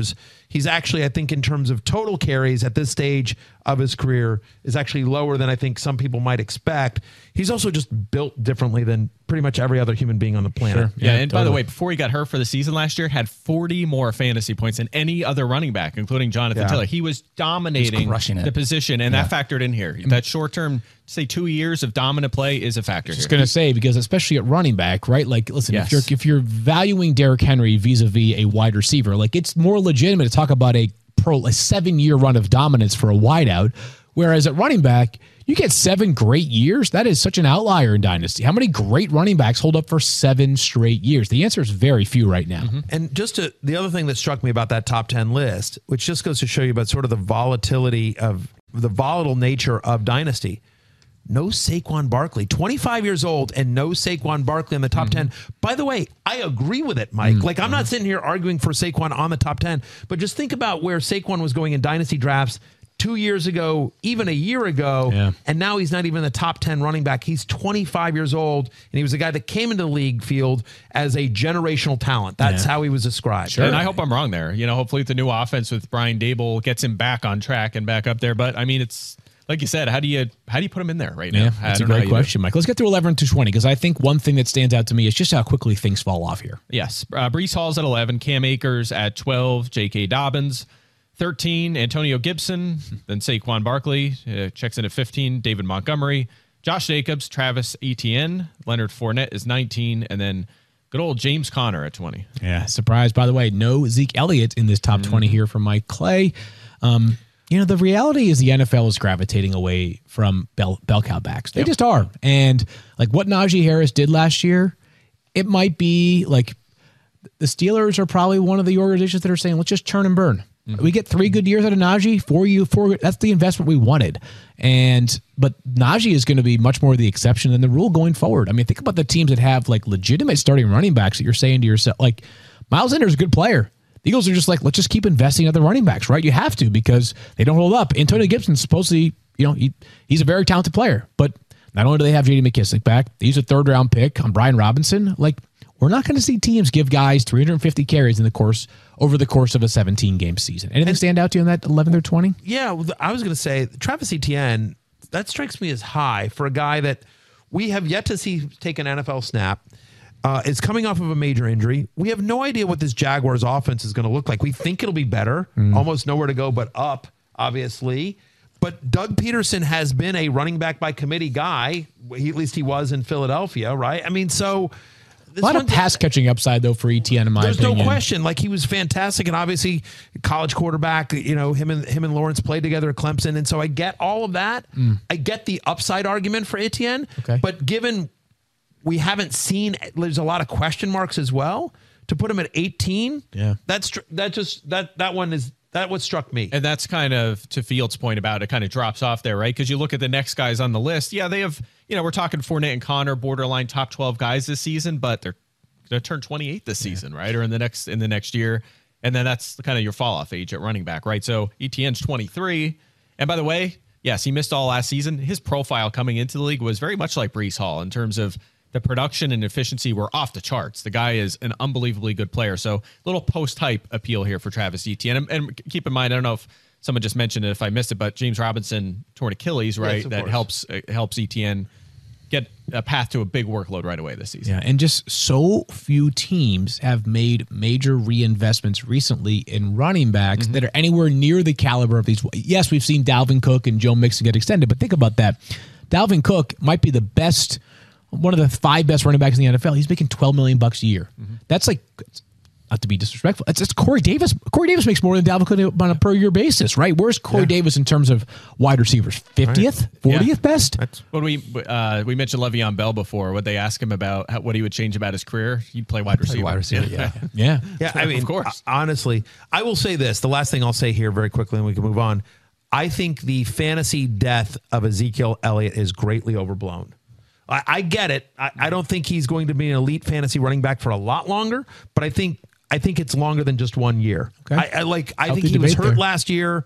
He's actually, I think, in terms of total carries at this stage of his career, is actually lower than I think some people might expect. He's also just built differently than pretty much every other human being on the planet. Sure. Yeah, yeah, and totally. By the way, before he got hurt for the season last year, had forty more fantasy points than any other running back, including Jonathan yeah. Taylor. He was dominating the position, and yeah. that factored in here. That short-term, say two years of dominant play is a factor. I was just going to say, because especially at running back, right? Like, listen, yes. if you're if you're valuing Derrick Henry vis-a-vis a wide receiver, like it's more legitimate to talk about a pro a seven-year run of dominance for a wideout, whereas at running back, you get seven great years. That is such an outlier in Dynasty. How many great running backs hold up for seven straight years? The answer is very few right now. Mm-hmm. And just to, the other thing that struck me about that top ten list, which just goes to show you about sort of the volatility of the volatile nature of Dynasty. No Saquon Barkley, twenty-five years old, and no Saquon Barkley in the top mm-hmm. ten. By the way, I agree with it, Mike. Mm-hmm. Like, I'm not sitting here arguing for Saquon on the top ten, but just think about where Saquon was going in Dynasty drafts two years ago, even a year ago, yeah. and now he's not even in the top ten running back. He's twenty-five years old, and he was a guy that came into the league field as a generational talent. That's yeah. how he was described. Sure. And I hope I'm wrong there. You know, hopefully the new offense with Brian Daboll gets him back on track and back up there. But, I mean, it's... like you said, how do you how do you put him in there right now? Yeah, that's a great question, Mike. Let's get to eleven to twenty, because I think one thing that stands out to me is just how quickly things fall off here. Yes. Uh, Breece Hall's at eleven, Cam Akers at twelve, J K. Dobbins, thirteen, Antonio Gibson, then Saquon Barkley, uh, checks in at fifteen, David Montgomery, Josh Jacobs, Travis Etienne, Leonard Fournette is nineteen, and then good old James Conner at twenty. Yeah, surprise, by the way, no Zeke Elliott in this top mm-hmm. twenty here from Mike Clay. Um You know, the reality is the N F L is gravitating away from bell, bell cow backs. They yep. just are. And like what Najee Harris did last year, it might be like the Steelers are probably one of the organizations that are saying, let's just churn and burn. Mm-hmm. We get three good years out of Najee, four you four. That's the investment we wanted. And but Najee is going to be much more the exception than the rule going forward. I mean, think about the teams that have like legitimate starting running backs that you're saying to yourself, like Miles Sanders is a good player. The Eagles are just like, let's just keep investing in other running backs, right? You have to, because they don't hold up. Antonio Gibson's supposedly, you know, he, he's a very talented player, but not only do they have J D McKissic back, he's a third round pick on Brian Robinson. Like, we're not going to see teams give guys three hundred fifty carries in the course over the course of a seventeen game season. Anything and, stand out to you in that eleven or twenty? Yeah, well, I was going to say Travis Etienne, that strikes me as high for a guy that we have yet to see take an N F L snap. Uh, is coming off of a major injury. We have no idea what this Jaguars offense is going to look like. We think it'll be better, mm. almost nowhere to go but up, obviously. But Doug Peterson has been a running back by committee guy. He, at least he was in Philadelphia, right? I mean, so... This a lot of pass catching upside, though, for Etienne, in my there's opinion. There's no question. Like, he was fantastic, and obviously college quarterback, you know, him and him and Lawrence played together at Clemson, and so I get all of that. Mm. I get the upside argument for Etienne, okay. but given... we haven't seen, there's a lot of question marks as well. To put him at eighteen, yeah, that's that just that that one is that what struck me. And that's kind of to Fields' point about it kind of drops off there, right? Because you look at the next guys on the list. Yeah, they have, you know, we're talking Fournette and Conner, borderline top twelve guys this season, but they're going to turn twenty-eight this yeah. season, right? Or in the next in the next year. And then that's kind of your fall off age at running back, right? So Etienne's twenty-three. And by the way, yes, he missed all last season. His profile coming into the league was very much like Breece Hall in terms of the production and efficiency were off the charts. The guy is an unbelievably good player. So little post-hype appeal here for Travis Etienne. And, and keep in mind, I don't know if someone just mentioned it, if I missed it, but James Robinson torn Achilles, right? Yes, that course. helps uh, helps Etienne get a path to a big workload right away this season. Yeah, and just so few teams have made major reinvestments recently in running backs mm-hmm. that are anywhere near the caliber of these. Yes, we've seen Dalvin Cook and Joe Mixon get extended, but think about that. Dalvin Cook might be the best, one of the five best running backs in the N F L. He's making twelve million bucks a year. Mm-hmm. That's like, not to be disrespectful, it's, it's Corey Davis. Corey Davis makes more than Dalvin Cook on a per year basis, right? Where's Corey yeah. Davis in terms of wide receivers? fiftieth, right. fortieth yeah. best? That's when we uh, we mentioned Le'Veon Bell before. What they ask him about how, what he would change about his career, he'd play wide receiver. Wide receiver, yeah, yeah, yeah. I mean, of course. Honestly, I will say this. The last thing I'll say here, very quickly, and we can move on. I think the fantasy death of Ezekiel Elliott is greatly overblown. I, I get it. I, I don't think he's going to be an elite fantasy running back for a lot longer, but I think I think it's longer than just one year. Okay. I, I like. I Healthy think he was hurt there. last year.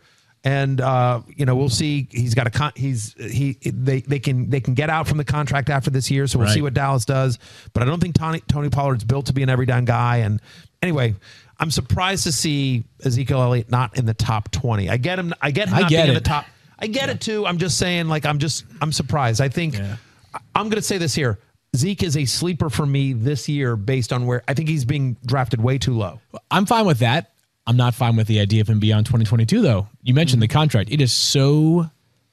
And uh, you know, we'll see. He's got a con- he's he they they can they can get out from the contract after this year, so we'll right. see what Dallas does. But I don't think Tony Tony Pollard's built to be an every down guy. And anyway, I'm surprised to see Ezekiel Elliott not in the top twenty. I get him. I get him. I not get being it. in the top. I get yeah. it too. I'm just saying, like I'm just I'm surprised. I think yeah. I'm going to say this here. Zeke is a sleeper for me this year based on where I think he's being drafted way too low. I'm fine with that. I'm not fine with the idea of him beyond twenty twenty-two, though. You mentioned mm-hmm. the contract. It is so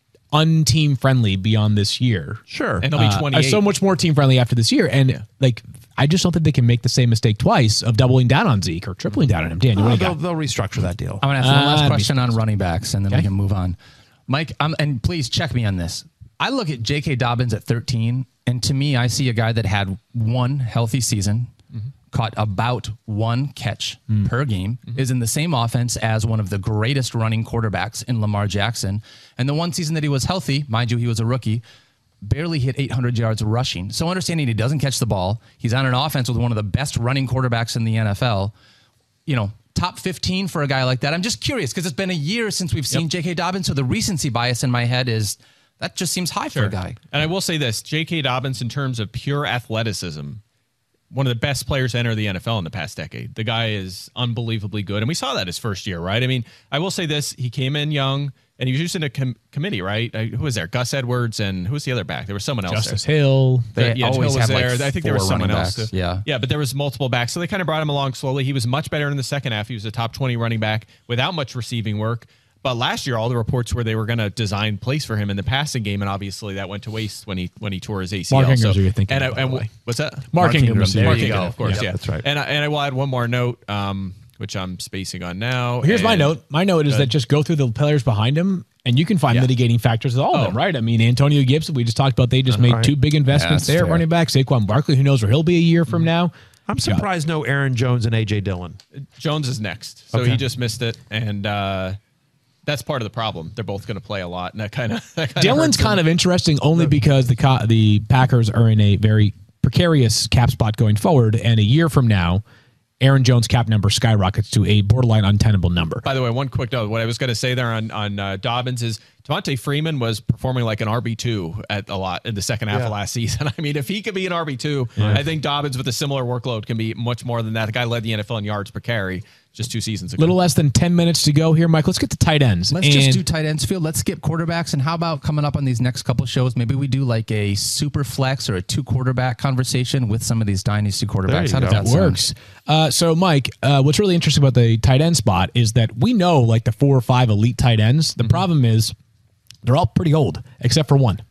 un-team friendly beyond this year. Sure. And he'll be twenty-eight. Uh, so much more team friendly after this year. And yeah. like, I just don't think they can make the same mistake twice of doubling down on Zeke or tripling down on him. Dan, you oh, want to they'll, they'll restructure that deal. I'm going to ask uh, one last question on running backs, and then okay. we can move on. Mike, um, and please check me on this. I look at J K. Dobbins at thirteen, and to me, I see a guy that had one healthy season, mm-hmm. caught about one catch mm. per game, mm-hmm. is in the same offense as one of the greatest running quarterbacks in Lamar Jackson. And the one season that he was healthy, mind you, he was a rookie, barely hit eight hundred yards rushing. So understanding he doesn't catch the ball, he's on an offense with one of the best running quarterbacks in the N F L. You know, top fifteen for a guy like that. I'm just curious because it's been a year since we've seen yep. J K. Dobbins, so the recency bias in my head is that just seems high sure. for a guy. And I will say this, J K. Dobbins, in terms of pure athleticism, one of the best players to enter the N F L in the past decade. The guy is unbelievably good, and we saw that his first year, right? I mean, I will say this, he came in young, and he was just in a com- committee, right? Uh, who was there? Gus Edwards, and who was the other back? There was someone else Justice there. Hill. They yeah, always Hill was have there. like I think there was someone else. Backs. Yeah. Yeah, but there was multiple backs, so they kind of brought him along slowly. He was much better in the second half. He was a top twenty running back without much receiving work. But last year, all the reports were they were going to design plays for him in the passing game, and obviously that went to waste when he when he tore his A C L. Mark Ingram, so, you're thinking and, about, I, and by the way. What's that? Mark, Mark Ingram. Ingram. There Mark you Ingram, go. Of course, yeah, yeah. That's right. And I, and I will add one more note, um, which I'm spacing on now. Here's and, my note. My note is that just go through the players behind him, and you can find yeah. mitigating factors with all of oh. them, right? I mean, Antonio Gibson, we just talked about, they just uh, made right. two big investments yeah, there. fair. Running back, Saquon Barkley, who knows where he'll be a year from now. I'm surprised no Aaron Jones and A J Dillon. Jones is next, so okay. he just missed it, and uh, that's part of the problem. They're both going to play a lot, and that kind of Dillon's kind of interesting only because the co- the Packers are in a very precarious cap spot going forward, and a year from now, Aaron Jones' cap number skyrockets to a borderline untenable number. By the way, one quick note. What I was going to say there on on uh, Dobbins is Devontae Freeman was performing like an R B two at a lot in the second half yeah. of last season. I mean, if he could be an R B two, yeah. I think Dobbins with a similar workload can be much more than that. The guy led the N F L in yards per carry just two seasons ago. Little less than ten minutes to go here, Mike. Let's get to tight ends. Let's and just do tight ends, Phil. Let's skip quarterbacks. And how about coming up on these next couple shows, maybe we do like a super flex or a two quarterback conversation with some of these dynasty quarterbacks. How does that that works? Uh, so, Mike, uh, what's really interesting about the tight end spot is that we know like the four or five elite tight ends. The mm-hmm. problem is they're all pretty old, except for one.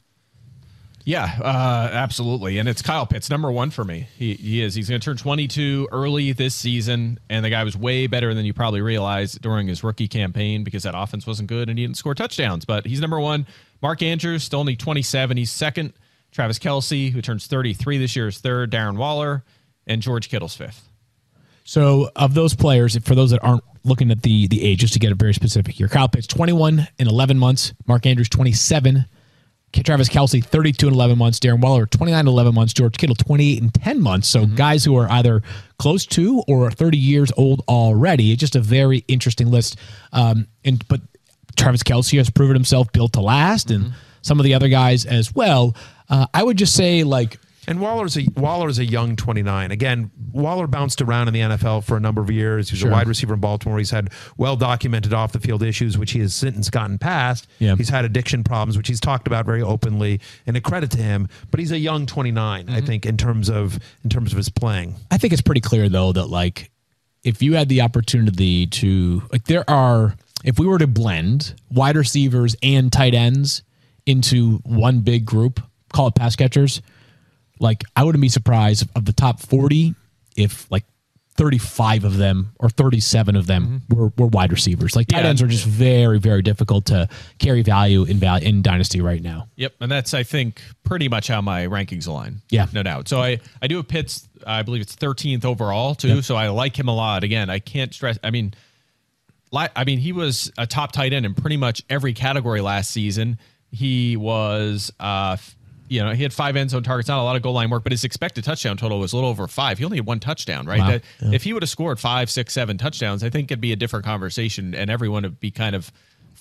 Yeah, uh, absolutely. And it's Kyle Pitts, number one for me. He, he is. He's going to turn twenty-two early this season, and the guy was way better than you probably realized during his rookie campaign because that offense wasn't good and he didn't score touchdowns. But he's number one. Mark Andrews, still only twenty-seven. He's second. Travis Kelce, who turns thirty-three this year, is third. Darren Waller, and George Kittle's fifth. So of those players, for those that aren't looking at the the ages to get it very specific here, Kyle Pitts, twenty-one and eleven months. Mark Andrews, twenty-seven. Travis Kelce, thirty-two and eleven months. Darren Waller, twenty-nine and eleven months. George Kittle, twenty-eight and ten months. So mm-hmm. guys who are either close to or thirty years old already. It's just a very interesting list. Um, and but Travis Kelce has proven himself built to last, mm-hmm. and some of the other guys as well. Uh, I would just say like. And Waller's a Waller's a young twenty-nine. Again, Waller bounced around in the N F L for a number of years. He was sure. a wide receiver in Baltimore. He's had well-documented off-the-field issues, which he has since gotten past. Yeah. He's had addiction problems, which he's talked about very openly, and a credit to him. But he's a young twenty-nine, mm-hmm. I think, in terms of in terms of his playing. I think it's pretty clear, though, that like if you had the opportunity to like there are if we were to blend wide receivers and tight ends into one big group, call it pass catchers. Like, I wouldn't be surprised of the top forty if, like, thirty-five of them or thirty-seven of them mm-hmm. were, were wide receivers. Like, tight yeah. ends are just very, very difficult to carry value in value in Dynasty right now. Yep, and that's, I think, pretty much how my rankings align. Yeah. No doubt. So I, I do have Pitts, I believe it's thirteenth overall, too, yep. so I like him a lot. Again, I can't stress, I mean, I mean, he was a top tight end in pretty much every category last season. He was... uh You know, he had five end zone targets, not a lot of goal line work, but his expected touchdown total was a little over five. He only had one touchdown, right? Wow. That, yeah. If he would have scored five, six, seven touchdowns, I think it'd be a different conversation, and everyone would be kind of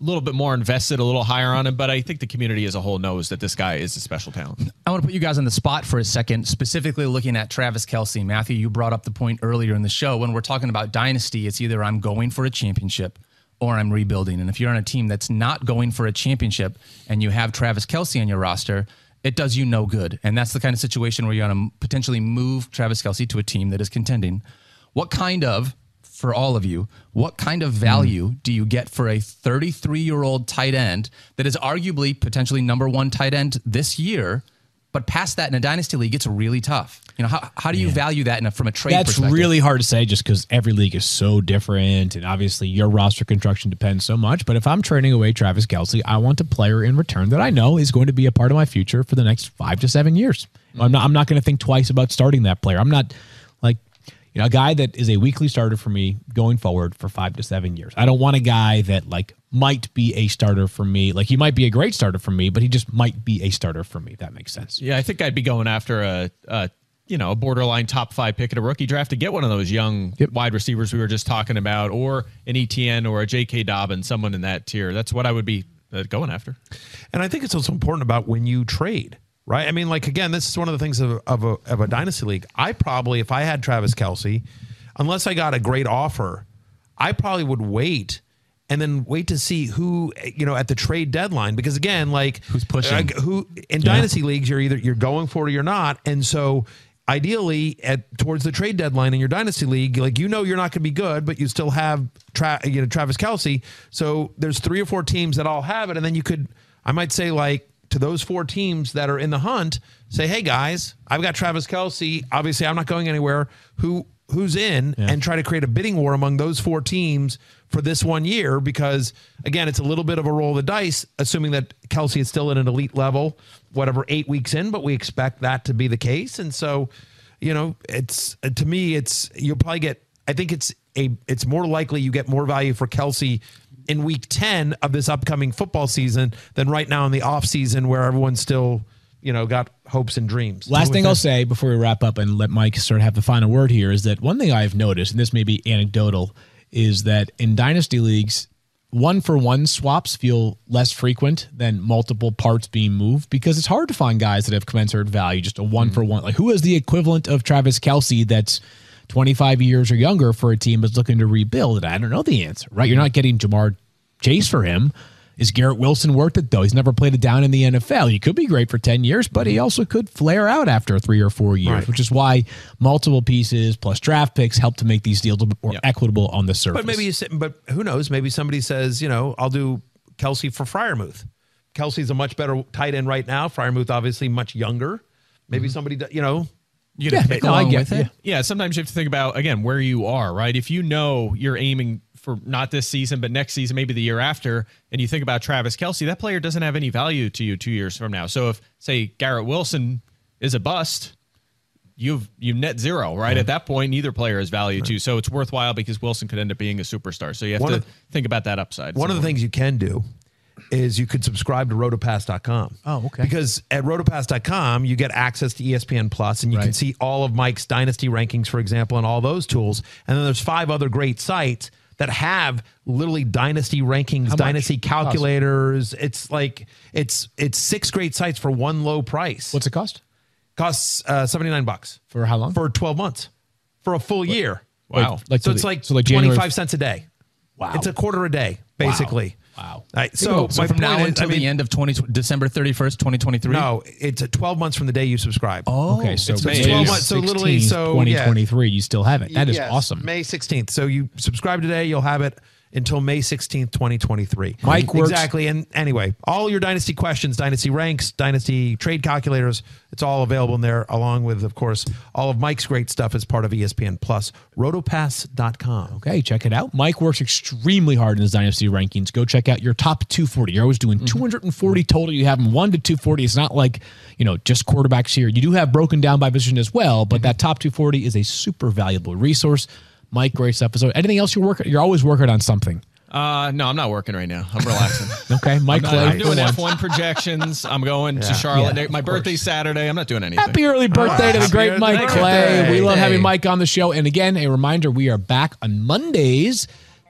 little bit more invested, a little higher on him, but I think the community as a whole knows that this guy is a special talent. I want to put you guys on the spot for a second, specifically looking at Travis Kelce. Matthew, you brought up the point earlier in the show. When we're talking about dynasty, it's either I'm going for a championship or I'm rebuilding. And if you're on a team that's not going for a championship and you have Travis Kelce on your roster, it does you no good. And that's the kind of situation where you're going to potentially move Travis Kelce to a team that is contending. What kind of, for all of you, what kind of value mm. do you get for a thirty-three-year-old tight end that is arguably potentially number one tight end this year, but past that in a dynasty league, it's really tough. You know, how, how do you yeah. value that in a, from a trade That's perspective? really hard to say just because every league is so different, and obviously your roster construction depends so much. But if I'm trading away Travis Kelce, I want a player in return that I know is going to be a part of my future for the next five to seven years. Mm-hmm. I'm not, I'm not going to think twice about starting that player. I'm not like, you know, a guy that is a weekly starter for me going forward for five to seven years. I don't want a guy that like might be a starter for me. Like he might be a great starter for me, but he just might be a starter for me. If that makes sense. Yeah, I think I'd be going after a, a you know, a borderline top five pick at a rookie draft to get one of those young yep. wide receivers we were just talking about, or an E T N or a J K. Dobbins, someone in that tier. That's what I would be uh, going after. And I think it's also important about when you trade. Right. I mean, like, again, this is one of the things of, of, a, of a dynasty league. I probably, if I had Travis Kelce, unless I got a great offer, I probably would wait and then wait to see who, you know, at the trade deadline. Because, again, like, who's pushing? Uh, who in yeah. dynasty leagues, you're either you're going for it or you're not. And so ideally, at towards the trade deadline in your dynasty league, like, you know, you're not going to be good, but you still have tra- you know, Travis Kelce. So there's three or four teams that all have it. And then you could, I might say, like, to those four teams that are in the hunt, say, hey, guys, I've got Travis Kelce. Obviously, I'm not going anywhere. Who Who's in? Yeah. And try to create a bidding war among those four teams for this one year. Because, again, it's a little bit of a roll of the dice, assuming that Kelce is still at an elite level, whatever, eight weeks in. But we expect that to be the case. And so, you know, it's to me, it's you'll probably get, I think it's a it's more likely you get more value for Kelce in week ten of this upcoming football season than right now in the off season where everyone's still, you know, got hopes and dreams. Last thing I'll say before we wrap up and let Mike sort of have the final word here is that one thing I've noticed, and this may be anecdotal, is that in dynasty leagues, one for one swaps feel less frequent than multiple parts being moved because it's hard to find guys that have commensurate value, just a one mm-hmm. for one. Like, who is the equivalent of Travis Kelce that's twenty-five years or younger for a team that's looking to rebuild? And I don't know the answer, right? You're not getting Jamar Chase for him. Is Garrett Wilson worth it, though? He's never played it down in the N F L. He could be great for ten years, but he also could flare out after three or four years, right. which is why multiple pieces plus draft picks help to make these deals a bit more yep. equitable on the surface. But maybe you say, but who knows? Maybe somebody says, you know, I'll do Kelce for Freiermuth. Kelsey's a much better tight end right now. Freiermuth, obviously, much younger. Maybe mm-hmm. somebody, you know. You yeah, pick no, I get it. Yeah. yeah, sometimes you have to think about, again, where you are, right? If you know you're aiming for not this season, but next season, maybe the year after, and you think about Travis Kelce, that player doesn't have any value to you two years from now. So if, say, Garrett Wilson is a bust, you've you net zero, right? Yeah. At that point, neither player has value right. to you. So it's worthwhile because Wilson could end up being a superstar. So you have one to of, think about that upside. One somewhere. of the things you can do is you could subscribe to rotopass dot com. Oh, okay. Because at rotopass dot com, you get access to E S P N Plus, and you right. can see all of Mike's dynasty rankings, for example, and all those tools. And then there's five other great sites that have literally dynasty rankings, How dynasty much? calculators. Cost? It's like, it's it's six great sites for one low price. What's it cost? Costs uh, seventy-nine bucks. For how long? For twelve months. For a full what? year. Wow. Like, so, so it's like, so like twenty-five cents a day. Wow. It's a quarter a day, basically. Wow. Wow. Right, so, so from now until I mean, the end of twenty, December thirty-first, twenty twenty-three? No, it's a twelve months from the day you subscribe. Oh, okay. So it's May twelve months. So literally, so twenty twenty-three, yeah. you still have it. That is yes, awesome. May sixteenth. So you subscribe today, you'll have it until May sixteenth, twenty twenty-three. Mike works. Exactly. And anyway, all your dynasty questions, dynasty ranks, dynasty trade calculators, it's all available in there, along with, of course, all of Mike's great stuff as part of E S P N Plus. rotopass dot com. Okay, check it out. Mike works extremely hard in his dynasty rankings. Go check out your top two forty. You're always doing mm-hmm. two hundred forty total. You have them one to two forty. It's not like, you know, just quarterbacks here. You do have broken down by position as well, but mm-hmm. that top two forty is a super valuable resource. Mike, great stuff. So anything else you're working? You're always working on something. Uh, no, I'm not working right now. I'm relaxing. Okay, Mike I'm, Clay. I'm doing F one projections. I'm going yeah. to Charlotte. Yeah, my birthday's Saturday. I'm not doing anything. Happy early birthday oh, to the great Mike Clay. We love having Mike on the show. And again, a reminder, we are back on Mondays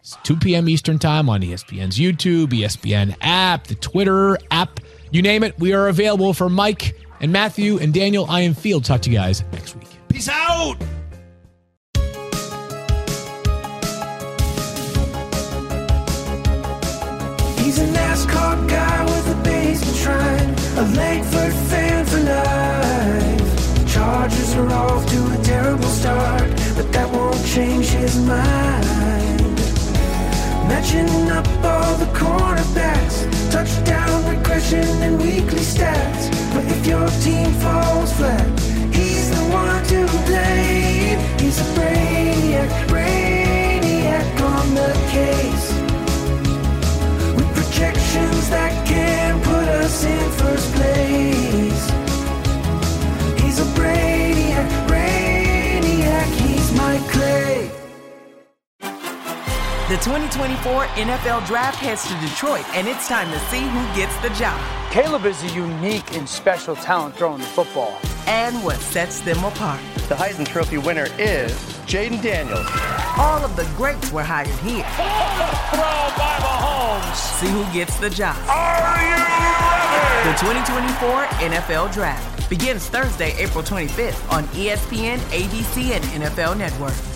It's two p.m. Eastern time on E S P N's YouTube, E S P N app, the Twitter app. You name it, we are available for Mike and Matthew and Daniel. I am Field. Talk to you guys next week. Peace out. He's a NASCAR guy with a basement shrine, a Langford fan for life. Chargers are off to a terrible start, but that won't change his mind. Matching up all the cornerbacks, touchdown regression and weekly stats. But if your team falls flat, he's the one to blame. He's a brainiac, brainiac on the case. Projections that can put us in first place. He's a brainiac, brainiac, he's Mike Clay. The twenty twenty-four N F L Draft heads to Detroit, and it's time to see who gets the job. Caleb is a unique and special talent throwing the football. And what sets them apart. The Heisman Trophy winner is Jaden Daniels. All of the greats were hired here. Throw by Mahomes. See who gets the job. Are you ready? The twenty twenty-four N F L Draft begins Thursday, April twenty-fifth on E S P N, A B C, and N F L Network.